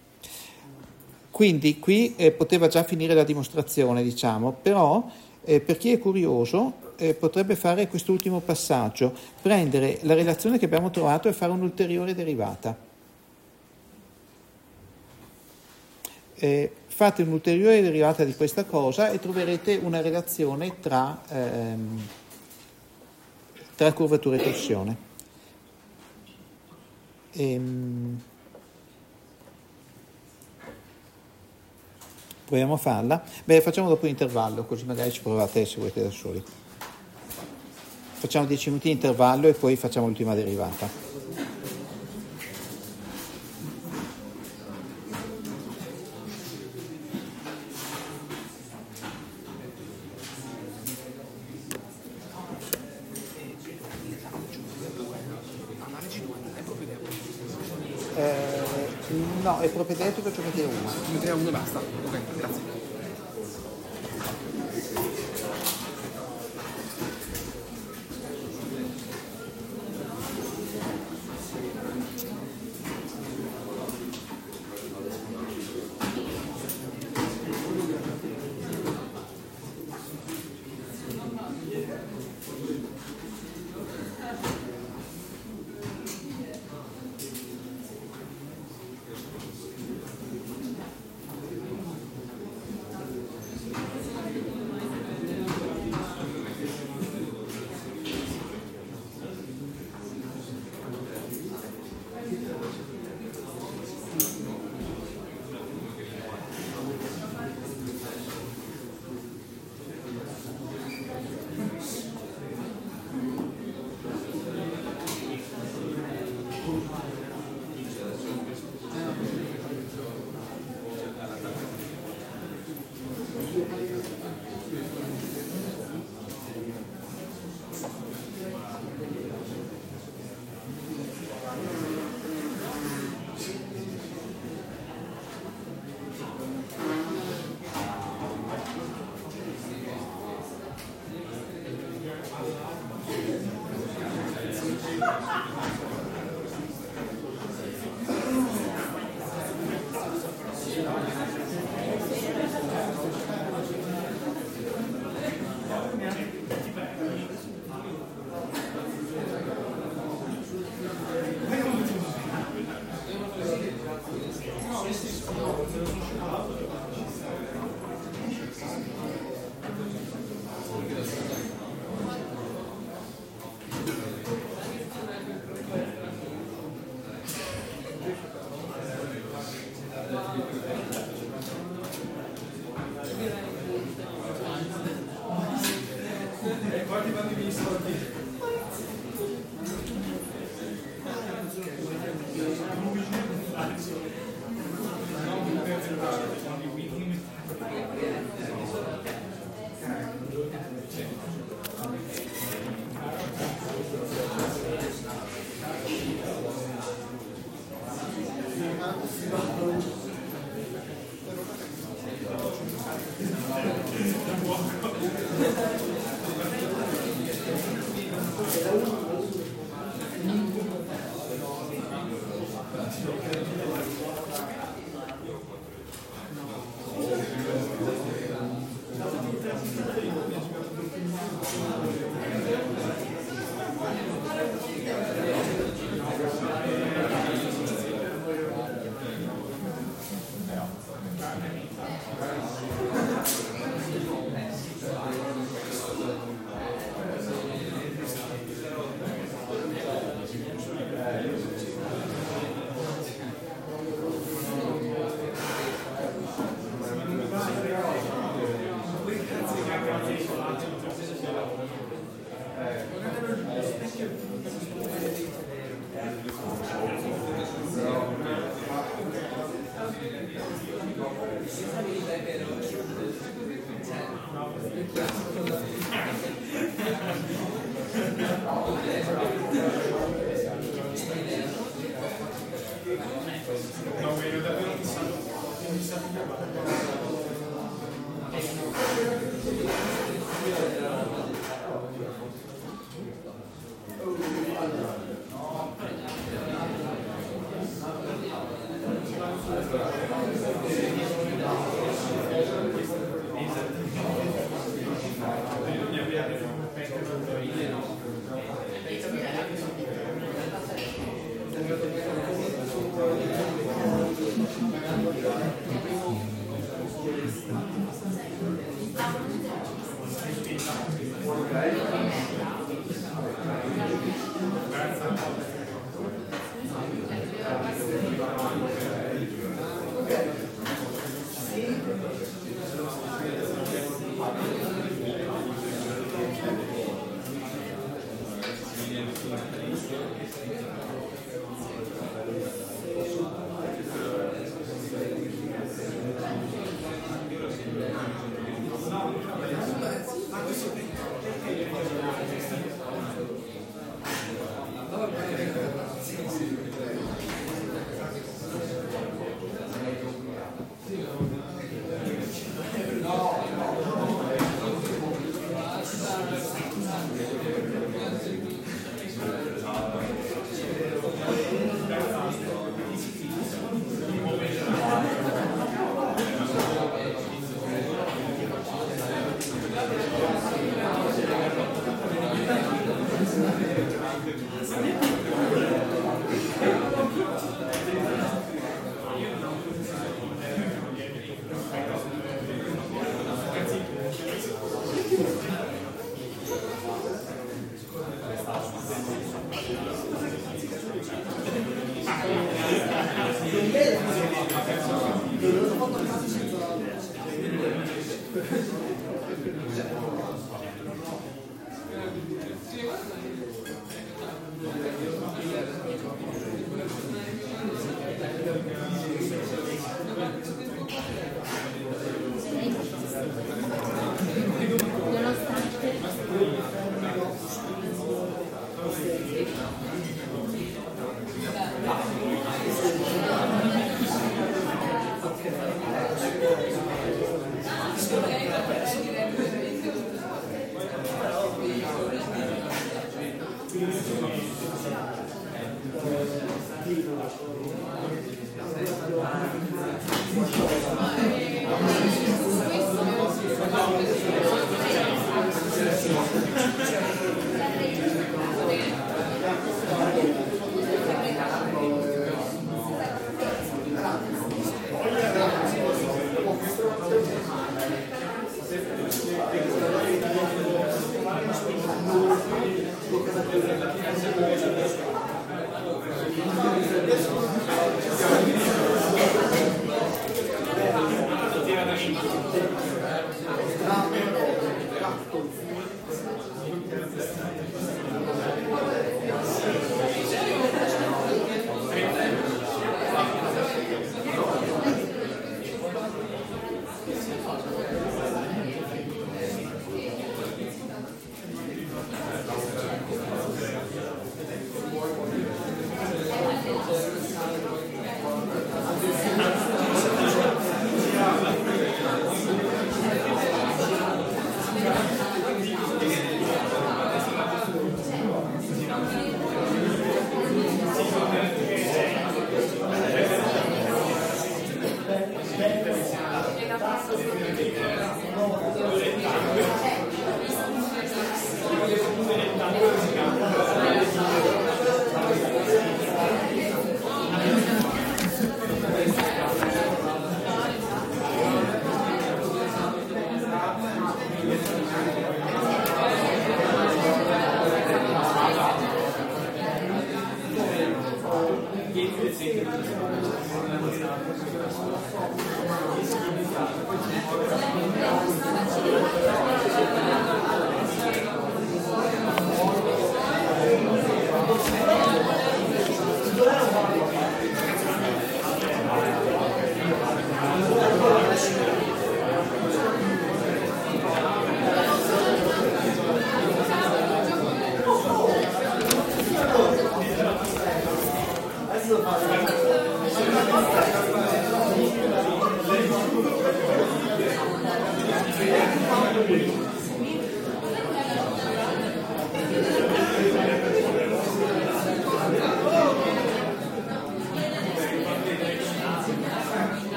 Quindi qui poteva già finire la dimostrazione, diciamo, però per chi è curioso potrebbe fare quest'ultimo passaggio, prendere la relazione che abbiamo trovato e fare un'ulteriore derivata. Fate un'ulteriore derivata di questa cosa e troverete una relazione tra curvatura e torsione. Proviamo a farla? Facciamo dopo l'intervallo, così magari ci provate se volete da soli. Facciamo 10 minuti di intervallo e poi facciamo l'ultima derivata. No, è propedeutico, ci mettete uno. Ci mettete uno e basta. Ok, grazie.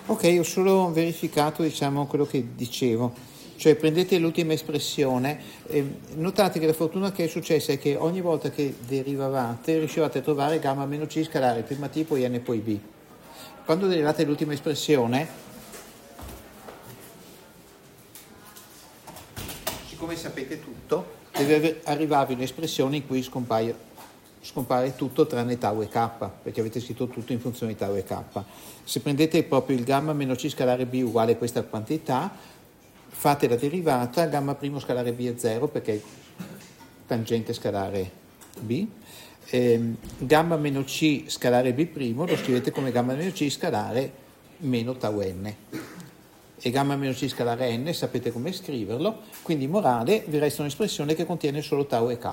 Ok, ho solo verificato, diciamo, quello che dicevo. Cioè prendete l'ultima espressione, notate che la fortuna che è successa è che ogni volta che derivavate riuscivate a trovare gamma meno c scalare prima t poi n poi b. Quando derivate l'ultima espressione, siccome sapete tutto, deve arrivarvi un'espressione in cui scompare tutto tranne tau e k, perché avete scritto tutto in funzione di tau e k. Se prendete proprio il gamma meno c scalare b uguale a questa quantità, fate la derivata, gamma primo scalare b è 0 perché è tangente scalare b, gamma meno c scalare b' lo scrivete come gamma meno c scalare meno tau n. E gamma meno c scalare n sapete come scriverlo, quindi morale vi resta un'espressione che contiene solo tau e k.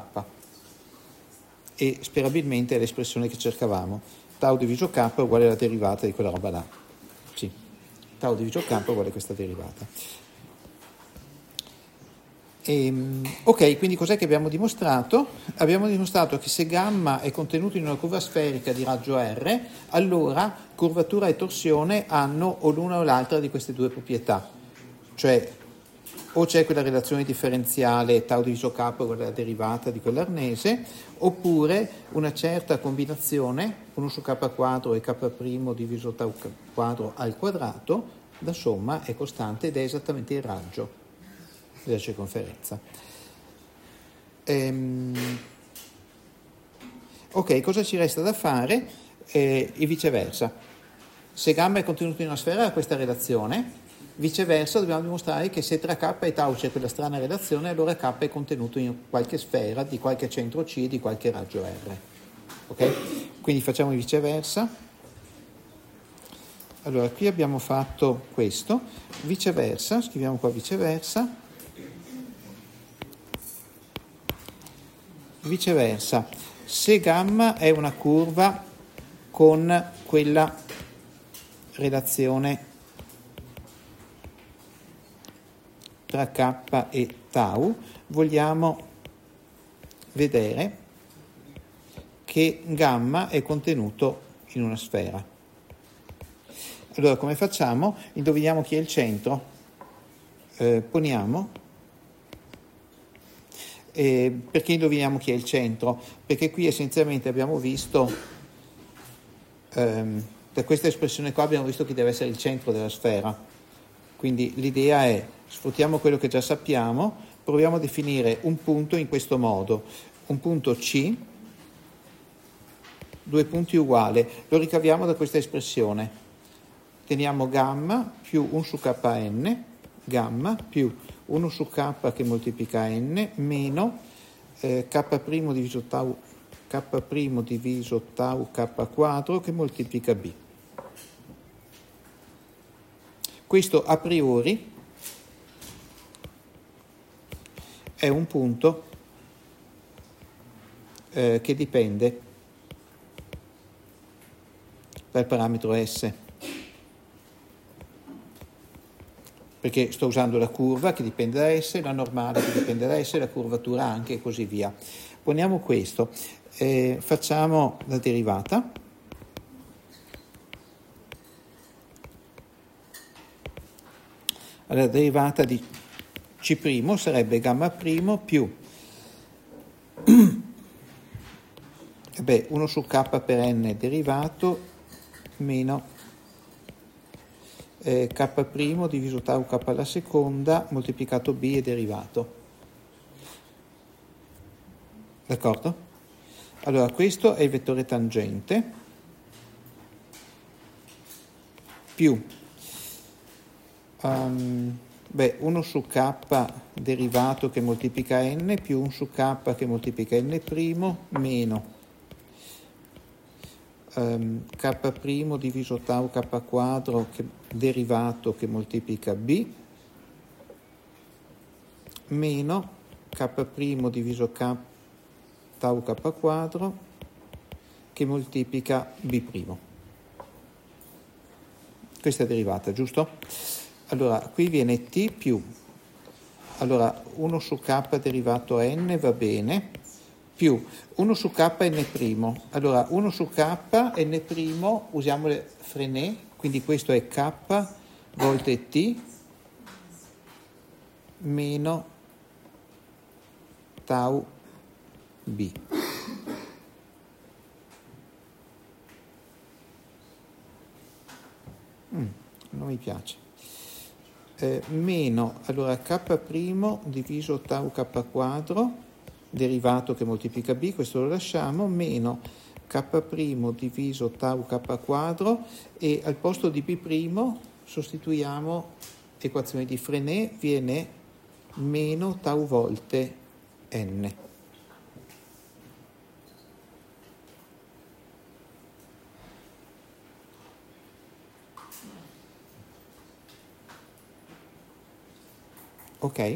E sperabilmente è l'espressione che cercavamo. Tau diviso k uguale alla derivata di quella roba là. Sì, tau diviso k uguale a questa derivata. Ok, quindi cos'è che abbiamo dimostrato? Abbiamo dimostrato che se gamma è contenuto in una curva sferica di raggio R, allora curvatura e torsione hanno o l'una o l'altra di queste due proprietà. Cioè, o c'è quella relazione differenziale tau diviso k uguale alla derivata di quell'arnese, oppure una certa combinazione, 1 su k quadro e k' diviso tau quadro al quadrato, la somma è costante ed è esattamente il raggio della circonferenza. Ok, cosa ci resta da fare? E viceversa. Se gamma è contenuto in una sfera ha questa relazione, viceversa dobbiamo dimostrare che se tra k e tau c'è quella strana relazione, allora k è contenuto in qualche sfera di qualche centro C di qualche raggio R. Ok? Quindi facciamo il viceversa. Allora, qui abbiamo fatto questo, viceversa, scriviamo qua viceversa. Viceversa, se gamma è una curva con quella relazione tra k e tau, vogliamo vedere che gamma è contenuto in una sfera. Allora, come facciamo? Indoviniamo chi è il centro. Poniamo. Perché indoviniamo chi è il centro? Perché qui essenzialmente abbiamo visto, da questa espressione qua abbiamo visto chi deve essere il centro della sfera. Quindi l'idea è, sfruttiamo quello che già sappiamo, proviamo a definire un punto in questo modo, un punto C, due punti uguali, lo ricaviamo da questa espressione. Teniamo gamma più 1 su kn, gamma più 1 su k che moltiplica n meno k' diviso tau k quadro che moltiplica b. Questo a priori è un punto che dipende dal parametro S. Perché sto usando la curva che dipende da S, la normale che dipende da S, la curvatura anche e così via. Poniamo questo, facciamo la derivata. La derivata di C' sarebbe gamma' più 1 su k per n derivato meno k' diviso tau k alla seconda moltiplicato b e derivato. D'accordo? Allora questo è il vettore tangente più 1 su k derivato che moltiplica n più 1 su k che moltiplica n' meno k' diviso tau k quadro che derivato che moltiplica b meno k' diviso tau k quadro che moltiplica b'. Questa è derivata, giusto? Allora, qui viene t più, allora 1 su k derivato n va bene, più 1 su k n'. Allora 1 su k n', usiamo le Frenet, quindi questo è K volte T meno tau B. Non mi piace. Meno, allora K' diviso tau K quadro, derivato che moltiplica B, questo lo lasciamo, meno K' diviso tau K quadro, e al posto di B' sostituiamo equazione di Frenet, viene meno tau volte N. Ok?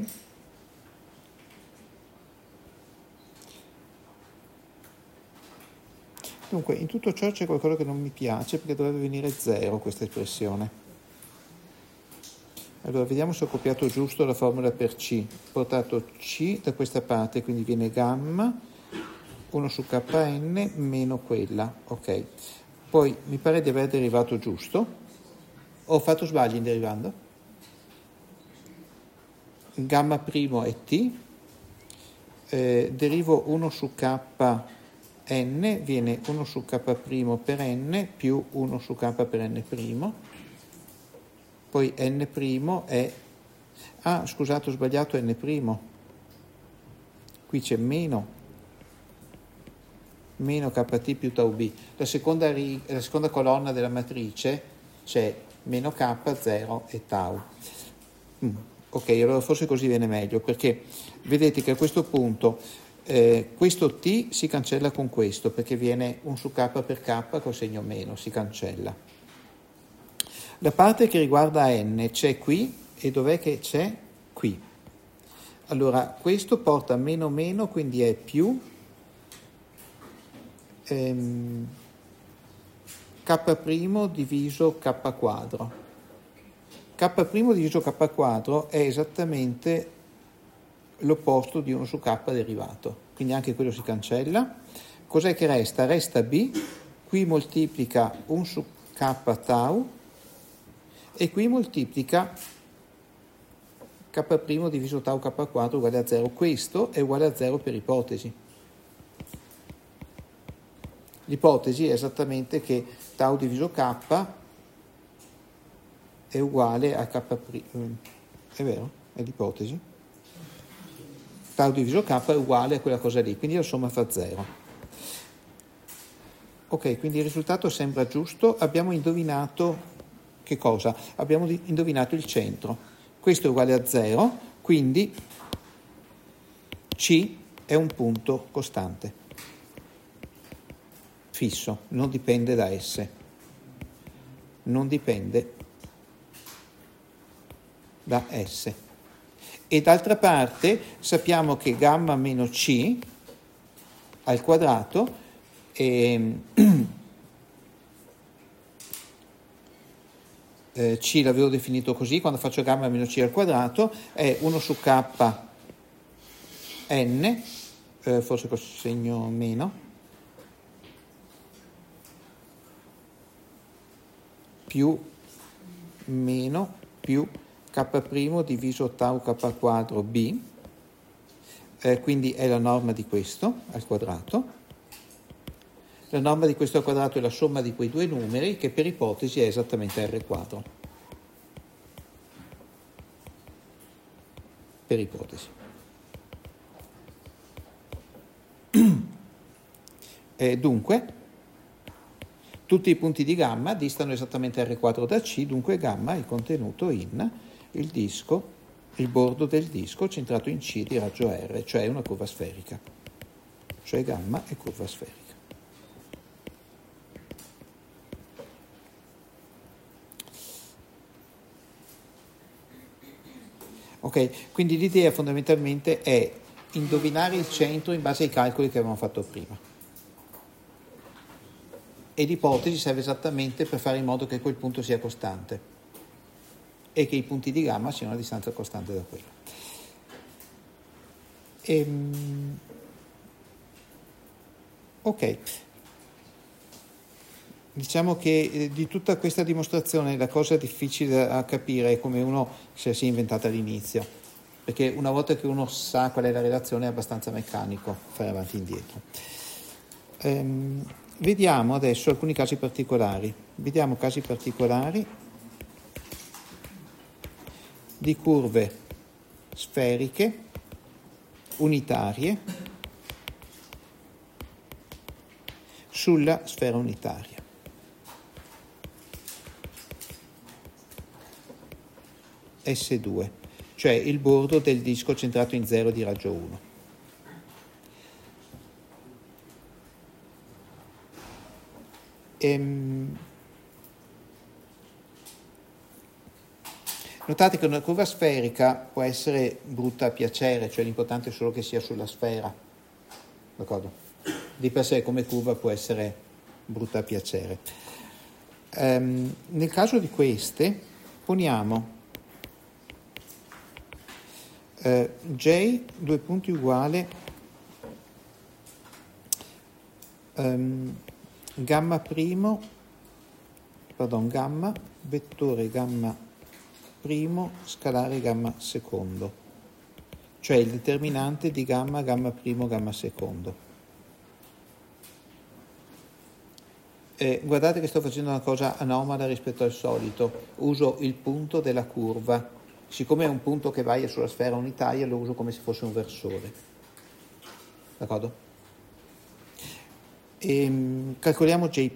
Dunque, in tutto ciò c'è qualcosa che non mi piace, perché dovrebbe venire 0 questa espressione. Allora, vediamo se ho copiato giusto la formula per C. Ho portato C da questa parte, quindi viene gamma, 1 su Kn meno quella. Ok. Poi mi pare di aver derivato giusto. Ho fatto sbagli in derivando? Gamma primo è T, derivo 1 su Kn, viene 1 su K' per N più 1 su K per N', poi N' è... Ah, scusate, ho sbagliato N', qui c'è meno Kt più tau B. La seconda colonna della matrice c'è meno K, 0 e tau. Ok, allora forse così viene meglio, perché vedete che a questo punto questo T si cancella con questo, perché viene 1 su K per K col segno meno, si cancella. La parte che riguarda N c'è qui, e dov'è che c'è? Qui. Allora, questo porta a meno meno, quindi è più K' diviso K quadro. K' diviso K quadro è esattamente l'opposto di 1 su K derivato, quindi anche quello si cancella. Cos'è che resta? Resta B, qui moltiplica 1 su K tau, e qui moltiplica K' diviso tau K quadro uguale a 0. Questo è uguale a 0 per ipotesi. L'ipotesi è esattamente che tau diviso K è uguale a K'. È vero? È l'ipotesi? Tau diviso K è uguale a quella cosa lì, quindi la somma fa 0. Ok, quindi il risultato sembra giusto. Abbiamo indovinato che cosa? Abbiamo indovinato il centro. Questo è uguale a 0, quindi C è un punto costante, fisso, non dipende da S. Non dipende da S. E d'altra parte sappiamo che gamma meno C al quadrato C l'avevo definito così, quando faccio gamma meno C al quadrato è 1 su K N, forse col segno meno, più meno più K' diviso tau K quadro B, quindi è la norma di questo al quadrato. La norma di questo al quadrato è la somma di quei due numeri, che per ipotesi è esattamente R quadro. Per ipotesi. Dunque, tutti i punti di gamma distano esattamente R quadro da C, dunque gamma è contenuto in il disco, il bordo del disco centrato in C di raggio R, cioè una curva sferica. Cioè gamma è curva sferica. Ok, quindi l'idea fondamentalmente è indovinare il centro in base ai calcoli che avevamo fatto prima. E l'ipotesi serve esattamente per fare in modo che quel punto sia costante e che i punti di gamma siano a distanza costante da quello. Ok, diciamo che di tutta questa dimostrazione la cosa difficile da capire è come uno si è inventata all'inizio, perché una volta che uno sa qual è la relazione è abbastanza meccanico fare avanti e indietro. Vediamo adesso alcuni casi particolari. Vediamo casi particolari di curve sferiche unitarie sulla sfera unitaria. S2, cioè il bordo del disco centrato in 0 di raggio 1. Notate che una curva sferica può essere brutta a piacere, cioè l'importante è solo che sia sulla sfera, d'accordo? Di per sé come curva può essere brutta a piacere. Nel caso di queste poniamo J due punti uguale gamma vettore gamma primo scalare gamma secondo, cioè il determinante di gamma primo gamma secondo. Guardate che sto facendo una cosa anomala rispetto al solito, uso il punto della curva, siccome è un punto che varia sulla sfera unitaria lo uso come se fosse un versore, d'accordo? Calcoliamo J'.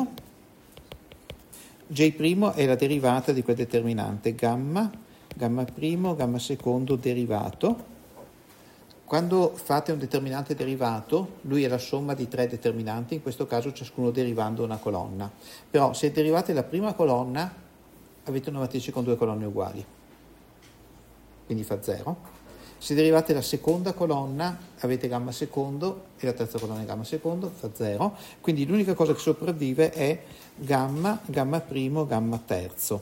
J' è la derivata di quel determinante gamma primo, gamma secondo derivato. Quando fate un determinante derivato, lui è la somma di 3 determinanti, in questo caso ciascuno derivando una colonna. Però se derivate la prima colonna, avete una matrice con 2 colonne uguali, quindi fa 0. Se derivate la seconda colonna, avete gamma secondo e la terza colonna è gamma secondo, fa 0. Quindi l'unica cosa che sopravvive è gamma primo, gamma terzo.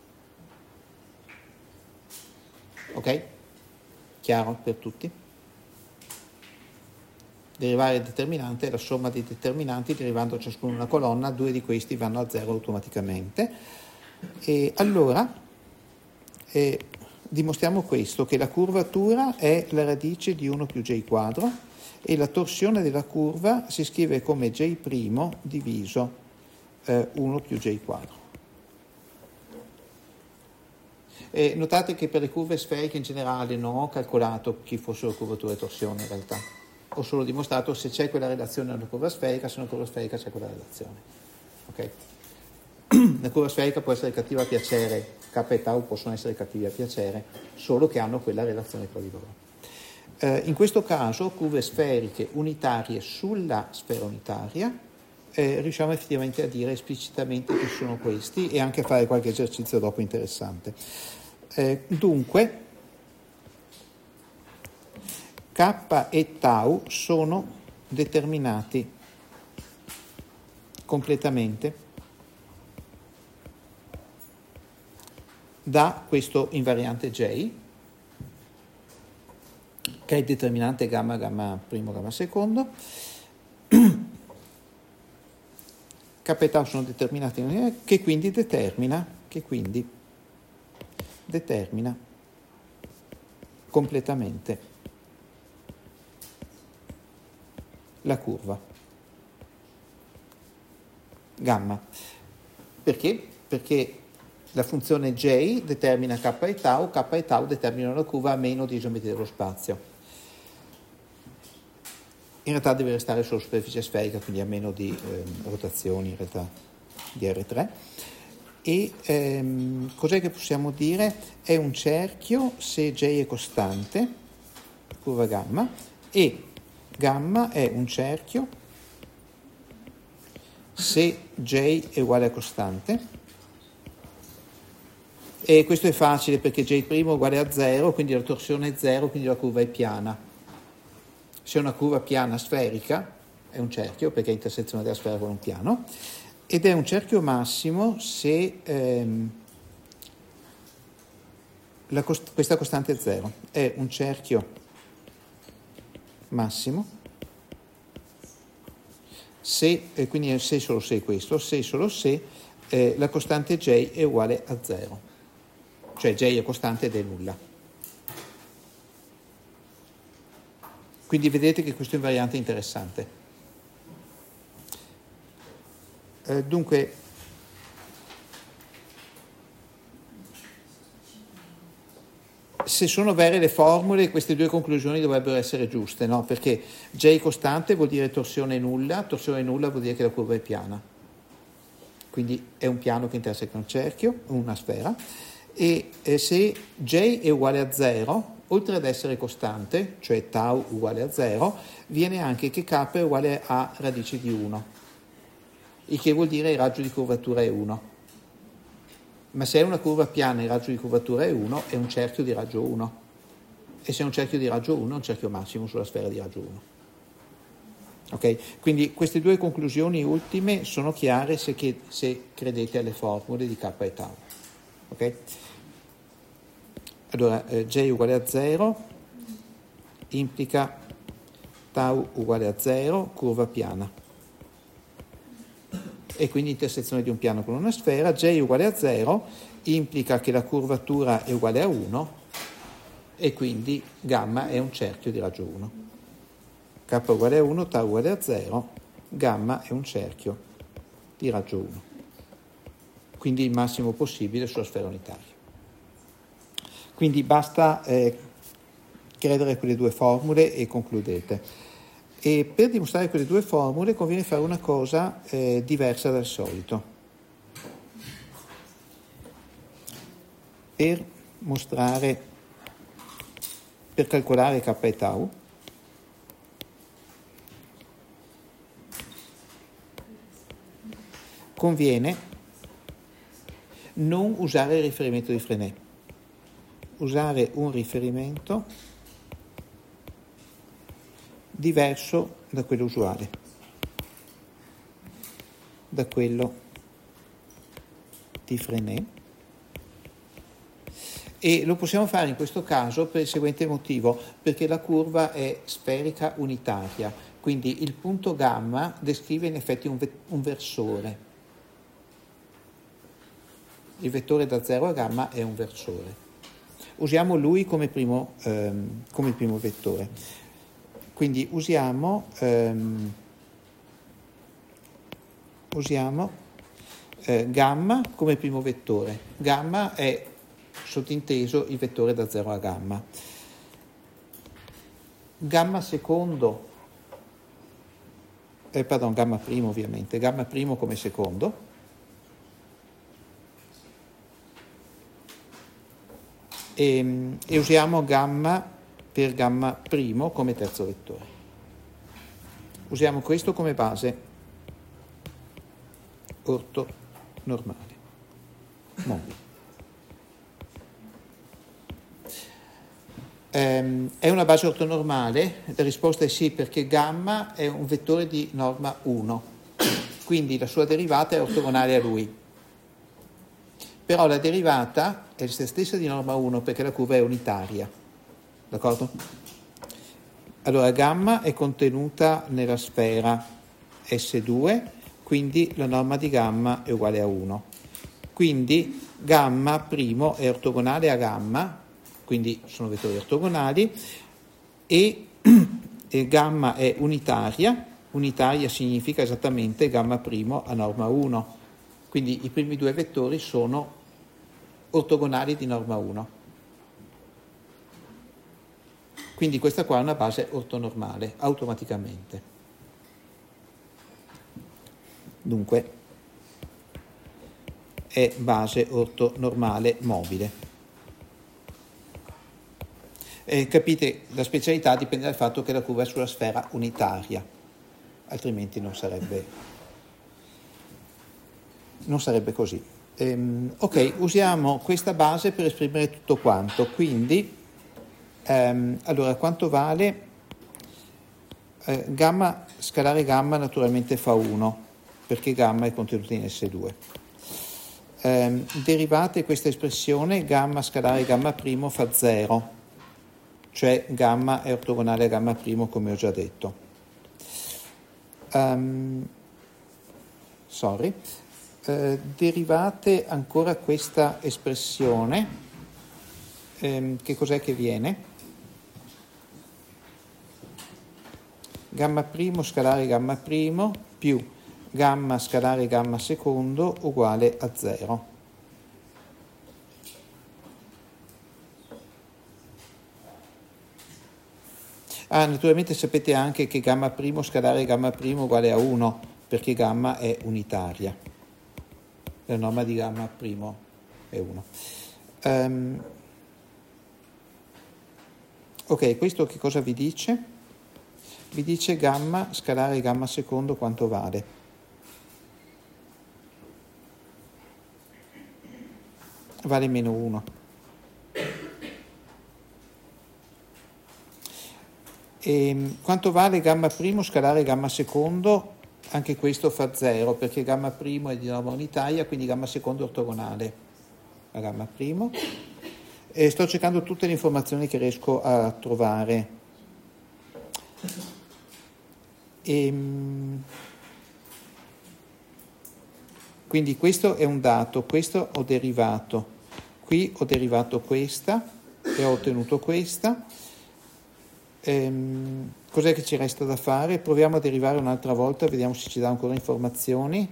Ok? Chiaro per tutti? Derivare il determinante è la somma dei determinanti derivando ciascuno una colonna, 2 di questi vanno a 0 automaticamente. E allora dimostriamo questo, che la curvatura è la radice di 1 più J quadro e la torsione della curva si scrive come J' diviso 1 più J quadro. Notate che per le curve sferiche in generale non ho calcolato chi fossero curvatura e torsione in realtà, ho solo dimostrato se c'è quella relazione nella curva sferica, se una curva sferica c'è quella relazione. Ok? La curva sferica può essere cattiva a piacere, K e tau possono essere cattivi a piacere, solo che hanno quella relazione tra di loro. In questo caso, curve sferiche unitarie sulla sfera unitaria, riusciamo effettivamente a dire esplicitamente che sono questi e anche a fare qualche esercizio dopo interessante. Dunque, K e tau sono determinati completamente da questo invariante J, che è il determinante gamma primo, gamma secondo. K e tau sono determinati che quindi determina completamente la curva gamma. Perché? Perché la funzione J determina K e tau determinano la curva a meno di geometria dello spazio. In realtà deve restare solo superficie sferica, quindi a meno di rotazioni in realtà di R3. E cos'è che possiamo dire? È un cerchio se J è costante, curva gamma, e gamma è un cerchio se J è uguale a costante. E questo è facile perché J' è uguale a 0, quindi la torsione è 0, quindi la curva è piana. Se è una curva piana sferica, è un cerchio perché è intersezione della sfera con un piano, ed è un cerchio massimo se questa costante è 0. È un cerchio massimo quindi se solo se questo, se solo se la costante J è uguale a 0, cioè J è costante ed è nulla. Quindi vedete che questo invariante è interessante. Dunque, se sono vere le formule, queste due conclusioni dovrebbero essere giuste, no? Perché J costante vuol dire torsione nulla vuol dire che la curva è piana. Quindi è un piano che interseca un cerchio, una sfera, e se J è uguale a 0, oltre ad essere costante, cioè tau uguale a 0, viene anche che k è uguale a radice di 1, il che vuol dire il raggio di curvatura è 1. Ma se è una curva piana e il raggio di curvatura è 1, è un cerchio di raggio 1. E se è un cerchio di raggio 1, è un cerchio massimo sulla sfera di raggio 1. Ok? Quindi queste due conclusioni ultime sono chiare se credete alle formule di k e tau. Ok? Allora, J uguale a 0 implica tau uguale a 0, curva piana. E quindi intersezione di un piano con una sfera. J uguale a 0 implica che la curvatura è uguale a 1 e quindi gamma è un cerchio di raggio 1. K uguale a 1, tau uguale a 0, gamma è un cerchio di raggio 1. Quindi il massimo possibile sulla sfera unitaria. Quindi basta credere a quelle due formule e concludete. E per dimostrare quelle due formule conviene fare una cosa diversa dal solito. Per calcolare k e tau, conviene non usare il riferimento di Frenet, usare un riferimento diverso da quello usuale, da quello di Frenet, e lo possiamo fare in questo caso per il seguente motivo, perché la curva è sferica unitaria, quindi il punto gamma descrive in effetti un versore. Il vettore da 0 a gamma è un versore. Usiamo lui come primo vettore. Quindi usiamo gamma come primo vettore. Gamma è sottinteso il vettore da 0 a gamma. Gamma primo ovviamente, gamma primo come secondo. E usiamo gamma per gamma primo come terzo vettore. Usiamo questo come base ortonormale mobile. È una base ortonormale? La risposta è sì, perché gamma è un vettore di norma 1, quindi la sua derivata è ortogonale a lui. Però la derivata è la stessa di norma 1 perché la curva è unitaria. D'accordo? Allora gamma è contenuta nella sfera S2, quindi la norma di gamma è uguale a 1. Quindi gamma primo è ortogonale a gamma, quindi sono vettori ortogonali, e gamma è unitaria. Unitaria significa esattamente gamma primo a norma 1. Quindi i primi due vettori sono ortogonali di norma 1. Quindi questa qua è una base ortonormale, automaticamente. Dunque, è base ortonormale mobile. Capite, la specialità dipende dal fatto che la curva è sulla sfera unitaria, altrimenti non sarebbe così. Ok, usiamo questa base per esprimere tutto quanto, quindi allora quanto vale gamma scalare gamma naturalmente fa 1 perché gamma è contenuta in S2. Derivate questa espressione, gamma scalare gamma primo fa 0, cioè gamma è ortogonale a gamma primo come ho già detto. derivate ancora questa espressione, che cos'è che viene? Gamma primo scalare gamma primo più gamma scalare gamma secondo uguale a 0. Naturalmente sapete anche che gamma primo scalare gamma primo uguale a 1, perché gamma è unitaria. La norma di gamma primo è 1. Ok, questo che cosa vi dice? Vi dice gamma scalare gamma secondo quanto vale. Vale meno 1. E quanto vale gamma primo scalare gamma secondo? Anche questo fa 0, perché gamma primo è di norma unitaria, quindi gamma secondo è ortogonale a gamma primo. E sto cercando tutte le informazioni che riesco a trovare. Quindi questo è un dato, questo ho derivato. Qui ho derivato questa e ho ottenuto questa. Cos'è che ci resta da fare? Proviamo a derivare un'altra volta, vediamo se ci dà ancora informazioni.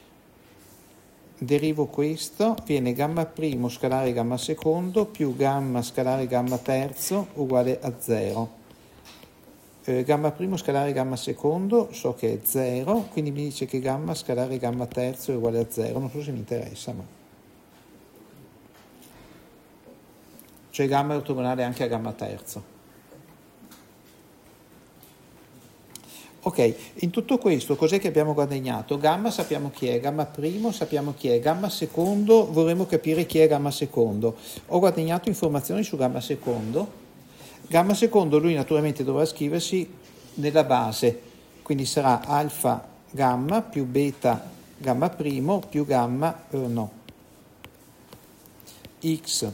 Derivo questo, viene gamma primo scalare gamma secondo più gamma scalare gamma terzo uguale a 0. Gamma primo scalare gamma secondo so che è 0, quindi mi dice che gamma scalare gamma terzo è uguale a 0. Non so se mi interessa, ma... Cioè gamma è ortogonale anche a gamma terzo. Ok, in tutto questo cos'è che abbiamo guadagnato? Gamma sappiamo chi è, gamma primo sappiamo chi è, gamma secondo vorremmo capire chi è gamma secondo. Ho guadagnato informazioni su gamma secondo. Gamma secondo lui naturalmente dovrà scriversi nella base, quindi sarà alfa gamma più beta gamma primo più gamma, x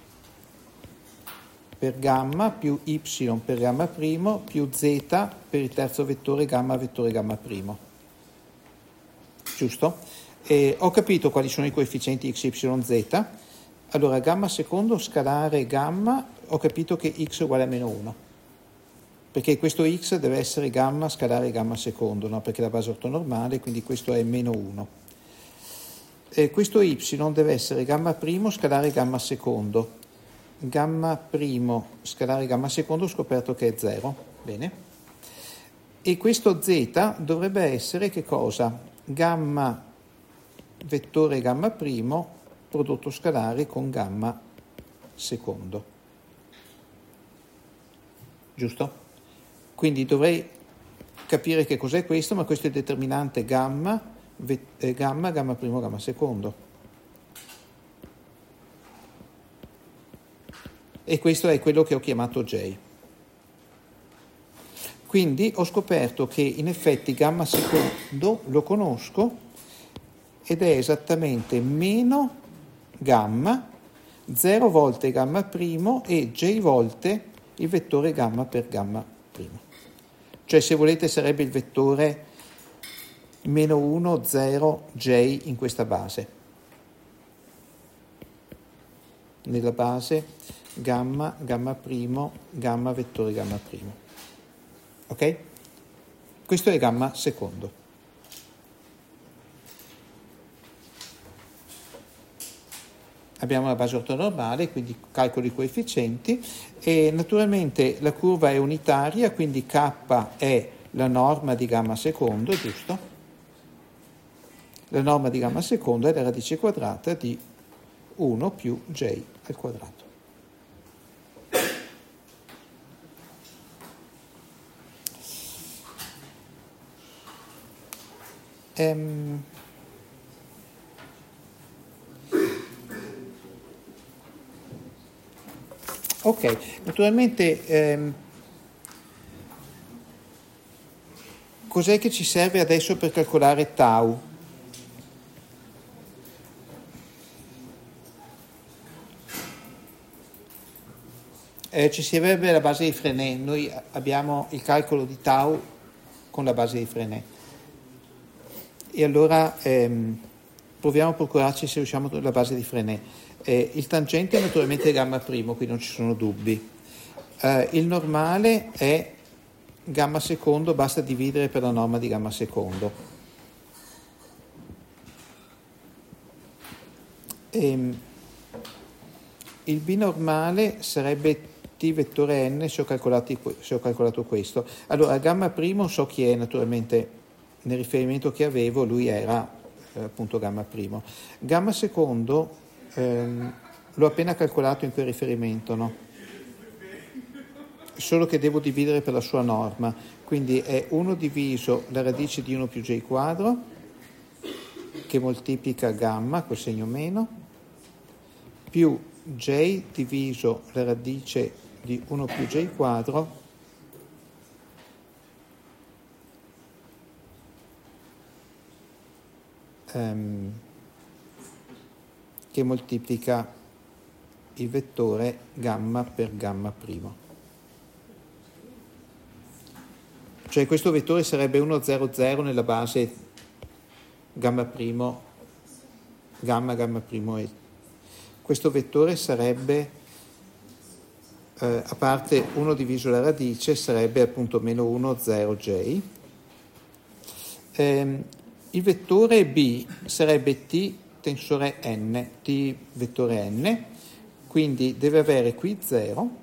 per gamma più y per gamma primo più z per il terzo vettore gamma primo. Giusto? E ho capito quali sono i coefficienti x, y, z. Allora gamma secondo scalare gamma, ho capito che x è uguale a meno 1. Perché questo x deve essere gamma scalare gamma secondo, no? Perché la base è ortonormale, quindi questo è meno 1. E questo y deve essere gamma primo scalare gamma secondo. Gamma primo scalare gamma secondo ho scoperto che è 0, bene. E questo z dovrebbe essere che cosa? Gamma vettore gamma primo prodotto scalare con gamma secondo. Giusto? Quindi dovrei capire che cos'è questo, ma questo è il determinante gamma primo, gamma secondo. E questo è quello che ho chiamato J. Quindi ho scoperto che in effetti gamma secondo lo conosco ed è esattamente meno gamma, 0 volte gamma primo e J volte il vettore gamma per gamma primo. Cioè se volete sarebbe il vettore meno 1, 0, J in questa base. Nella base gamma, gamma primo, gamma vettore gamma primo. Ok? Questo è gamma secondo. Abbiamo la base ortonormale, quindi calcolo i coefficienti e naturalmente la curva è unitaria, quindi K è la norma di gamma secondo, giusto? La norma di gamma secondo è la radice quadrata di 1 più J al quadrato. Ok, naturalmente cos'è che ci serve adesso per calcolare tau? Ci servirebbe la base di Frenet. Noi abbiamo il calcolo di tau con la base di Frenet. E allora proviamo a procurarci se riusciamo la base di Frenet. Il tangente è naturalmente gamma primo, qui non ci sono dubbi. Il normale è gamma secondo, basta dividere per la norma di gamma secondo. Il binormale sarebbe t vettore n se ho calcolato questo. Allora, gamma primo so chi è, naturalmente nel riferimento che avevo lui era appunto gamma primo. Gamma secondo l'ho appena calcolato in quel riferimento, no? Solo che devo dividere per la sua norma, quindi è 1 diviso la radice di 1 più j quadro che moltiplica gamma col segno meno più j diviso la radice di 1 più j quadro che moltiplica il vettore gamma per gamma primo. Cioè questo vettore sarebbe 1, 0, 0 nella base gamma primo, gamma primo e questo vettore sarebbe, a parte 1 diviso la radice, sarebbe appunto meno 1, 0, j. Il vettore B sarebbe t tensore n, t vettore n, quindi deve avere qui 0.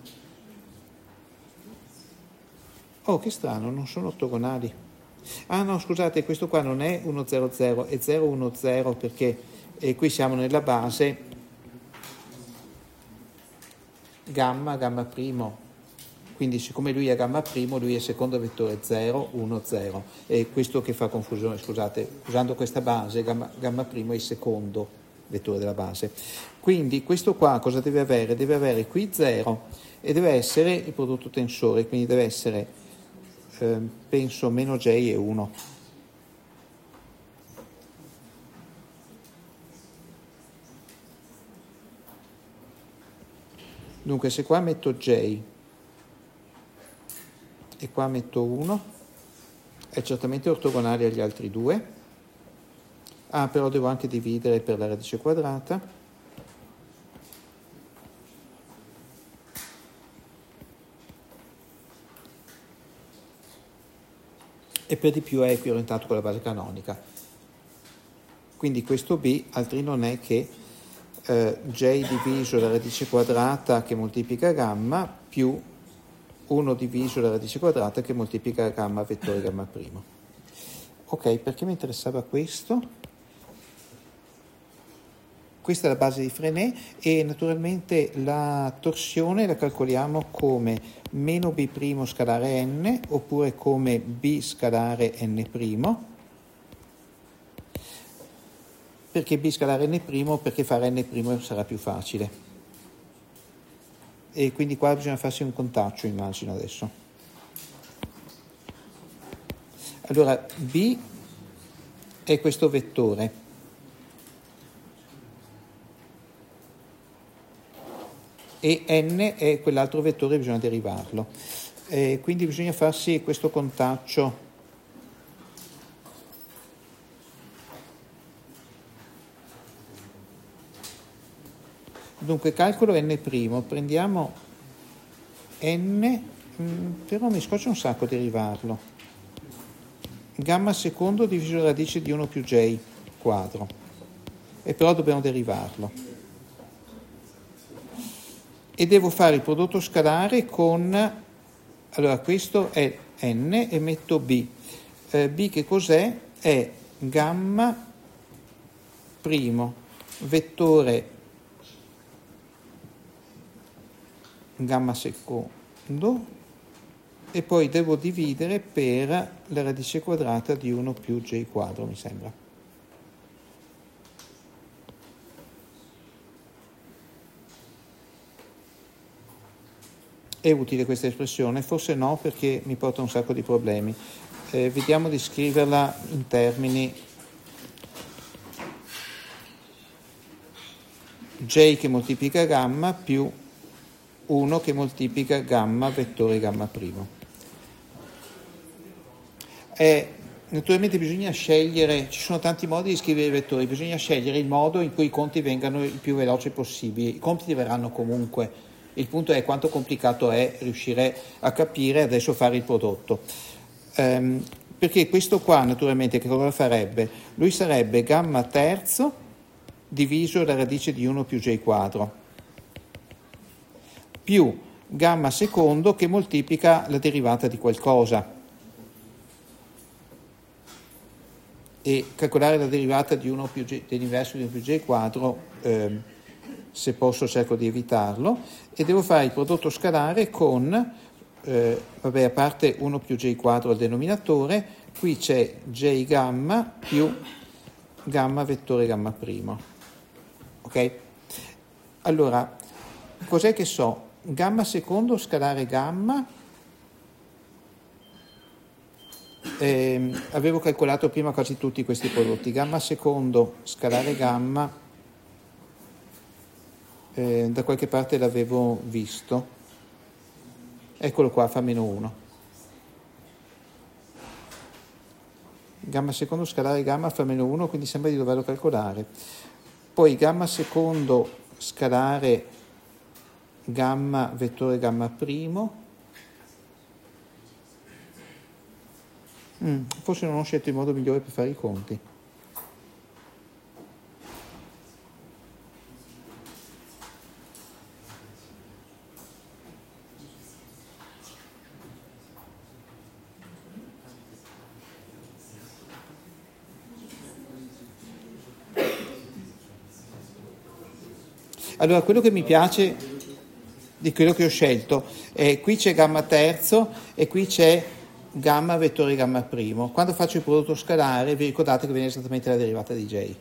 Oh, che strano, non sono ortogonali. Ah no, scusate, questo qua non è 1, 0, 0, è 0, 1, 0 perché qui siamo nella base gamma primo. Quindi siccome lui è gamma primo, lui è secondo vettore 0, 1, 0. È questo che fa confusione, scusate, usando questa base gamma primo è il secondo vettore della base. Quindi questo qua cosa deve avere? Deve avere qui 0 e deve essere il prodotto tensore, quindi deve essere penso meno j e 1. Dunque se qua metto j e qua metto 1 è certamente ortogonale agli altri due. Ah, però devo anche dividere per la radice quadrata. E per di più è equiorientato con la base canonica. Quindi questo B altri non è che j diviso la radice quadrata che moltiplica gamma più 1 diviso la radice quadrata che moltiplica gamma vettore gamma primo. Ok, perché mi interessava questo? Questa è la base di Frenet e naturalmente la torsione la calcoliamo come meno b' scalare n oppure come b scalare n'. Perché b scalare n'? Perché fare n' sarà più facile. E quindi qua bisogna farsi un contaccio, immagino adesso. Allora, b è questo vettore. E n è quell'altro vettore, bisogna derivarlo. Quindi bisogna farsi questo contaccio. Dunque calcolo n', prendiamo n, però mi scoccia un sacco derivarlo. Gamma secondo diviso la radice di 1 più j quadro. E però dobbiamo derivarlo. E devo fare il prodotto scalare con, allora questo è n e metto b. B che cos'è? È gamma primo vettore gamma secondo e poi devo dividere per la radice quadrata di 1 più j quadro, mi sembra. È utile questa espressione? Forse no, perché mi porta un sacco di problemi. Vediamo di scriverla in termini j che moltiplica gamma più 1 che moltiplica gamma vettore gamma primo. È Naturalmente bisogna scegliere, ci sono tanti modi di scrivere i vettori, bisogna scegliere il modo in cui i conti vengano il più veloce possibile. I compiti verranno comunque, il punto è quanto complicato è riuscire a capire adesso fare il prodotto. Perché questo qua naturalmente che cosa farebbe? Lui sarebbe gamma terzo diviso la radice di 1 più j quadro più gamma secondo che moltiplica la derivata di qualcosa. E calcolare la derivata di 1 più j, dell'inverso di 1 più j quadro, se posso cerco di evitarlo, e devo fare il prodotto scalare con, a parte 1 più j quadro al denominatore, qui c'è j gamma più gamma vettore gamma primo. Ok? Allora, cos'è che so? Gamma secondo scalare gamma. Avevo calcolato prima quasi tutti questi prodotti. Gamma secondo scalare gamma, da qualche parte l'avevo visto, eccolo qua, fa meno 1. Gamma secondo scalare gamma fa meno 1, quindi sembra di doverlo calcolare. Poi gamma secondo scalare gamma vettore gamma primo. Forse non ho scelto il modo migliore per fare i conti. Allora, quello che mi piace di quello che ho scelto è qui c'è gamma terzo e qui c'è gamma vettore gamma primo. Quando faccio il prodotto scalare vi ricordate che viene esattamente la derivata di j,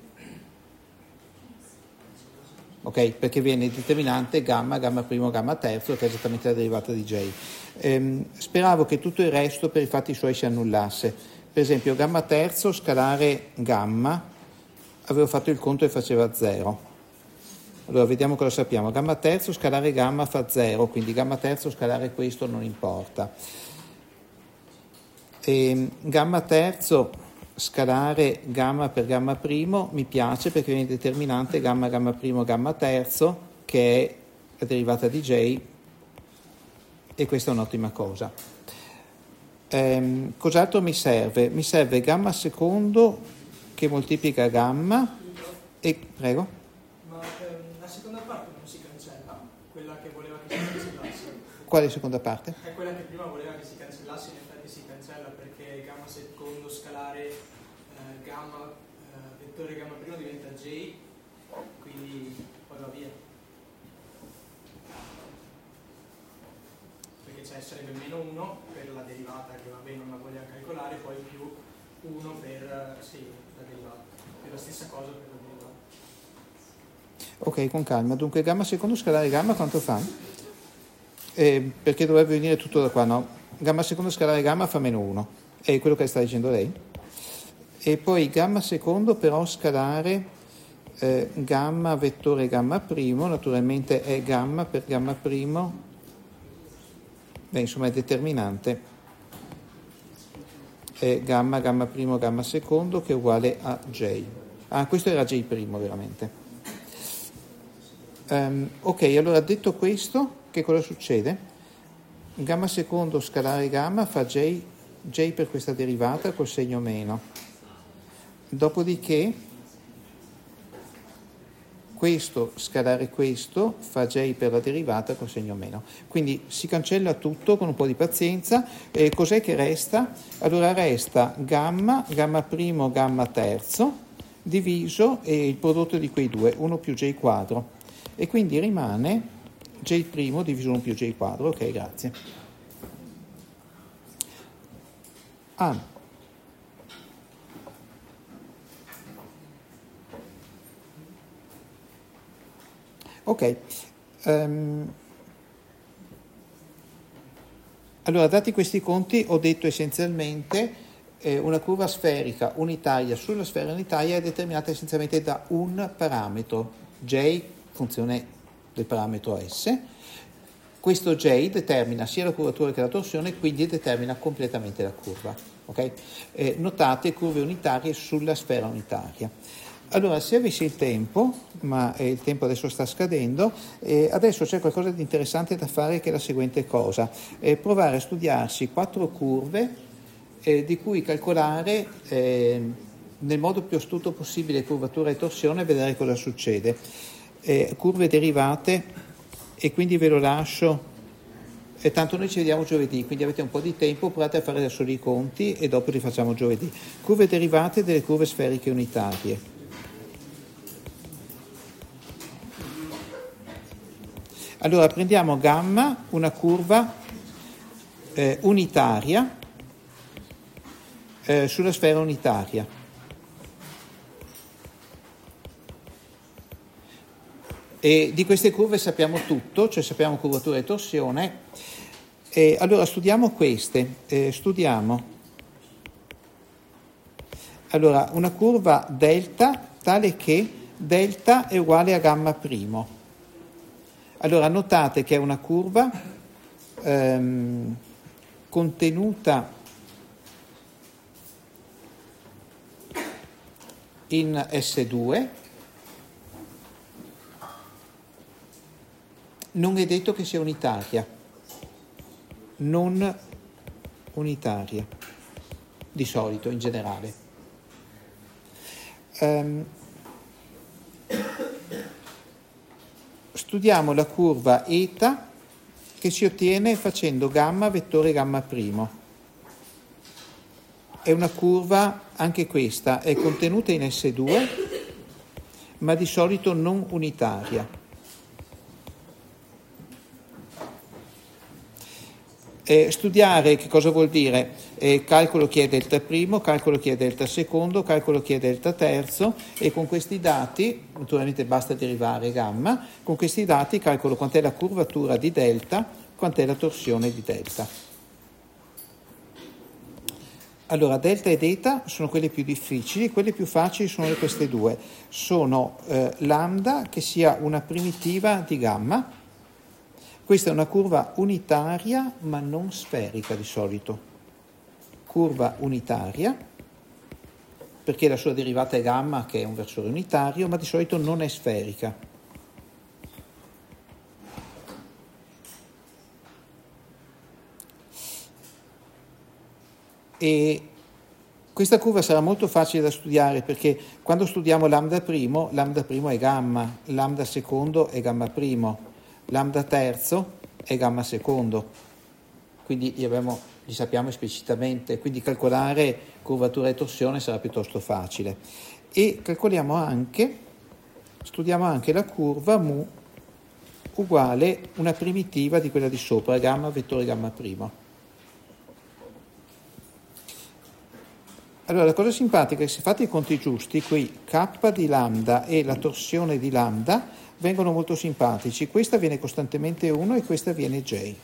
ok? Perché viene il determinante gamma, gamma primo, gamma terzo, che è esattamente la derivata di j. Speravo che tutto il resto per i fatti suoi si annullasse. Per esempio gamma terzo scalare gamma, avevo fatto il conto e faceva 0. Allora vediamo cosa sappiamo. Gamma terzo scalare gamma fa 0, quindi gamma terzo scalare questo non importa. Gamma terzo scalare gamma per gamma primo mi piace perché viene determinante gamma gamma primo gamma terzo, che è la derivata di j, e questa è un'ottima cosa. Cos'altro mi serve? Mi serve gamma secondo che moltiplica gamma e prego. Ma la seconda parte non si cancella, quella che voleva che si cancellasse. Quale seconda parte? È quella che prima voleva che si cancellasse, in effetti si cancella perché gamma secondo scalare gamma vettore gamma primo diventa j, quindi poi va via. Perché sarebbe meno 1 per la derivata che vabbè non la vogliamo calcolare, poi più 1 per la derivata. È la stessa cosa per la derivata. Ok, con calma. Dunque gamma secondo scalare gamma quanto fa? Perché dovrebbe venire tutto da qua, no? Gamma secondo scalare gamma fa meno 1, è quello che sta dicendo lei. E poi gamma secondo però scalare gamma vettore gamma primo, naturalmente è gamma per gamma primo, insomma è determinante, è gamma gamma primo gamma secondo che è uguale a j. Questo era j primo veramente. Ok, allora detto questo, che cosa succede? Gamma secondo scalare gamma fa j per questa derivata col segno meno. Dopodiché questo scalare questo fa j per la derivata col segno meno. Quindi si cancella tutto con un po' di pazienza. Cos'è che resta? Allora resta gamma, gamma primo, gamma terzo, diviso il prodotto di quei due, 1 più j quadro. E quindi rimane j primo diviso 1 più j quadro. Ok, grazie. Ok. Allora, dati questi conti, ho detto essenzialmente una curva sferica unitaria sulla sfera unitaria è determinata essenzialmente da un parametro, j, funzione del parametro S. Questo j determina sia la curvatura che la torsione, quindi determina completamente la curva. Okay? Notate curve unitarie sulla sfera unitaria. Allora, se avessi il tempo, ma il tempo adesso sta scadendo, adesso c'è qualcosa di interessante da fare, che è la seguente cosa: provare a studiarsi 4 curve di cui calcolare nel modo più astuto possibile curvatura e torsione e vedere cosa succede. Curve derivate, e quindi ve lo lascio. E tanto noi ci vediamo giovedì, quindi avete un po' di tempo, provate a fare da soli i conti e dopo li facciamo giovedì. Curve derivate delle curve sferiche unitarie. Allora prendiamo gamma, una curva unitaria sulla sfera unitaria. E di queste curve sappiamo tutto, cioè sappiamo curvatura e torsione. Allora studiamo queste. Allora, una curva delta tale che delta è uguale a gamma primo. Allora notate che è una curva contenuta in S2. Non è detto che sia unitaria, non unitaria, di solito, in generale. Studiamo la curva eta che si ottiene facendo gamma vettore gamma primo. È una curva, anche questa, è contenuta in S2, ma di solito non unitaria. Studiare che cosa vuol dire? Calcolo chi è delta primo, calcolo chi è delta secondo, calcolo chi è delta terzo, e con questi dati, naturalmente basta derivare gamma, con questi dati calcolo quant'è la curvatura di delta, quant'è la torsione di delta. Allora, delta ed eta sono quelle più difficili, quelle più facili sono queste due. Sono lambda che sia una primitiva di gamma. Questa è una curva unitaria ma non sferica di solito. Curva unitaria, perché la sua derivata è gamma, che è un versore unitario, ma di solito non è sferica. E questa curva sarà molto facile da studiare, perché quando studiamo lambda primo è gamma, lambda secondo è gamma primo, lambda terzo è gamma secondo, quindi li sappiamo esplicitamente, quindi calcolare curvatura e torsione sarà piuttosto facile. E studiamo anche la curva mu uguale una primitiva di quella di sopra, gamma vettore gamma primo. Allora, la cosa simpatica è che se fate i conti giusti, qui k di lambda e la torsione di lambda vengono molto simpatici. Questa viene costantemente 1 e questa viene j.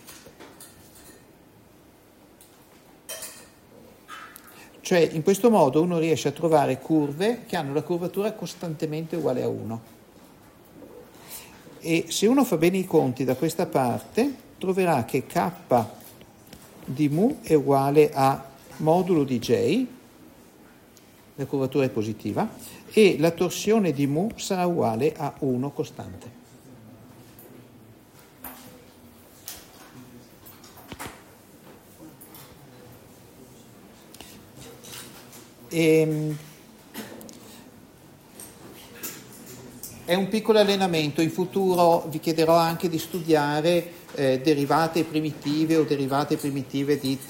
Cioè, in questo modo uno riesce a trovare curve che hanno la curvatura costantemente uguale a 1. E se uno fa bene i conti da questa parte, troverà che k di mu è uguale a modulo di j, la curvatura è positiva, e la torsione di mu sarà uguale a 1 costante. È un piccolo allenamento. In futuro vi chiederò anche di studiare derivate primitive o derivate primitive di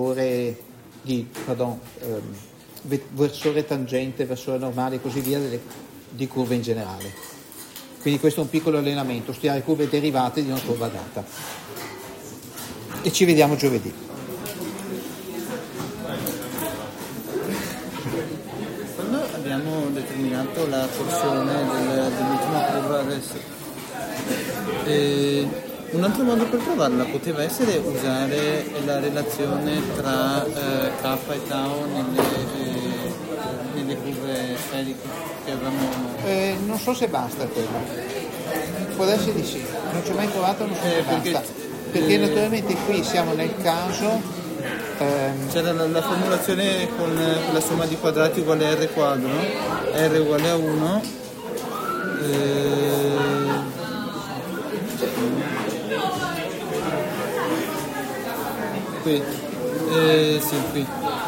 versore tangente, versore normale e così via, di curve in generale. Quindi questo è un piccolo allenamento, studiare curve derivate di una curva data. E ci vediamo giovedì. Quando abbiamo determinato la torsione dell'ultima curva adesso, un altro modo per trovarla poteva essere usare la relazione tra k e tau nelle curve sferiche che avevamo. Non so se basta quello. Può essere di sì. Non ci ho mai provato, non so se basta. Perché naturalmente qui siamo nel caso C'era la formulazione con la somma di quadrati uguale a r quadro, no? R uguale a 1. Qui. Sì, qui.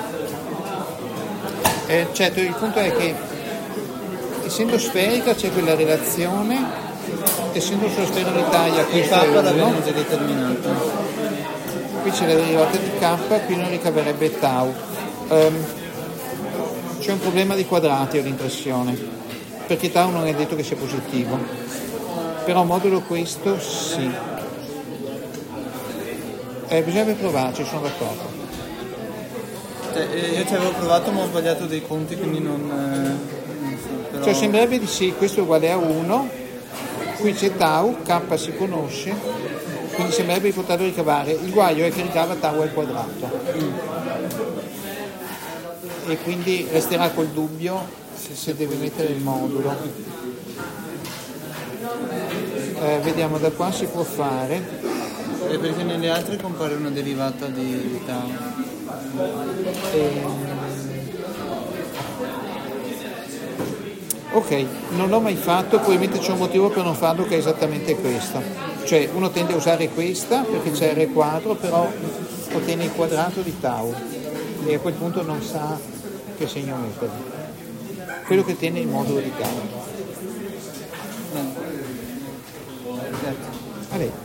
Certo, il punto è che essendo sferica c'è quella relazione, essendo sulla sfera unitaria Il questo K è 1, l'abbiamo già determinato. qui c'è la derivata di K, qui non ricaverebbe tau. C'è un problema di quadrati, ho l'impressione, perché tau non è detto che sia positivo, però modulo questo sì. Bisognerebbe provarci, sono d'accordo. Io ci avevo provato ma ho sbagliato dei conti, quindi non so. Però... Cioè sembrerebbe di sì, questo è uguale a 1, qui c'è tau, K si conosce, quindi sembrerebbe di poterlo ricavare. Il guaio è che ricava tau al quadrato. E quindi resterà col dubbio se deve mettere il modulo. Vediamo, da qua si può fare. Perché nelle altre compare una derivata di tau. Ok, non l'ho mai fatto, probabilmente c'è un motivo per non farlo che è esattamente questo. Cioè uno tende a usare questa perché c'è R quadro, però ottiene il quadrato di tau e a quel punto non sa che segno mettere. Quello che tiene il modulo di tau. Certo. Allora.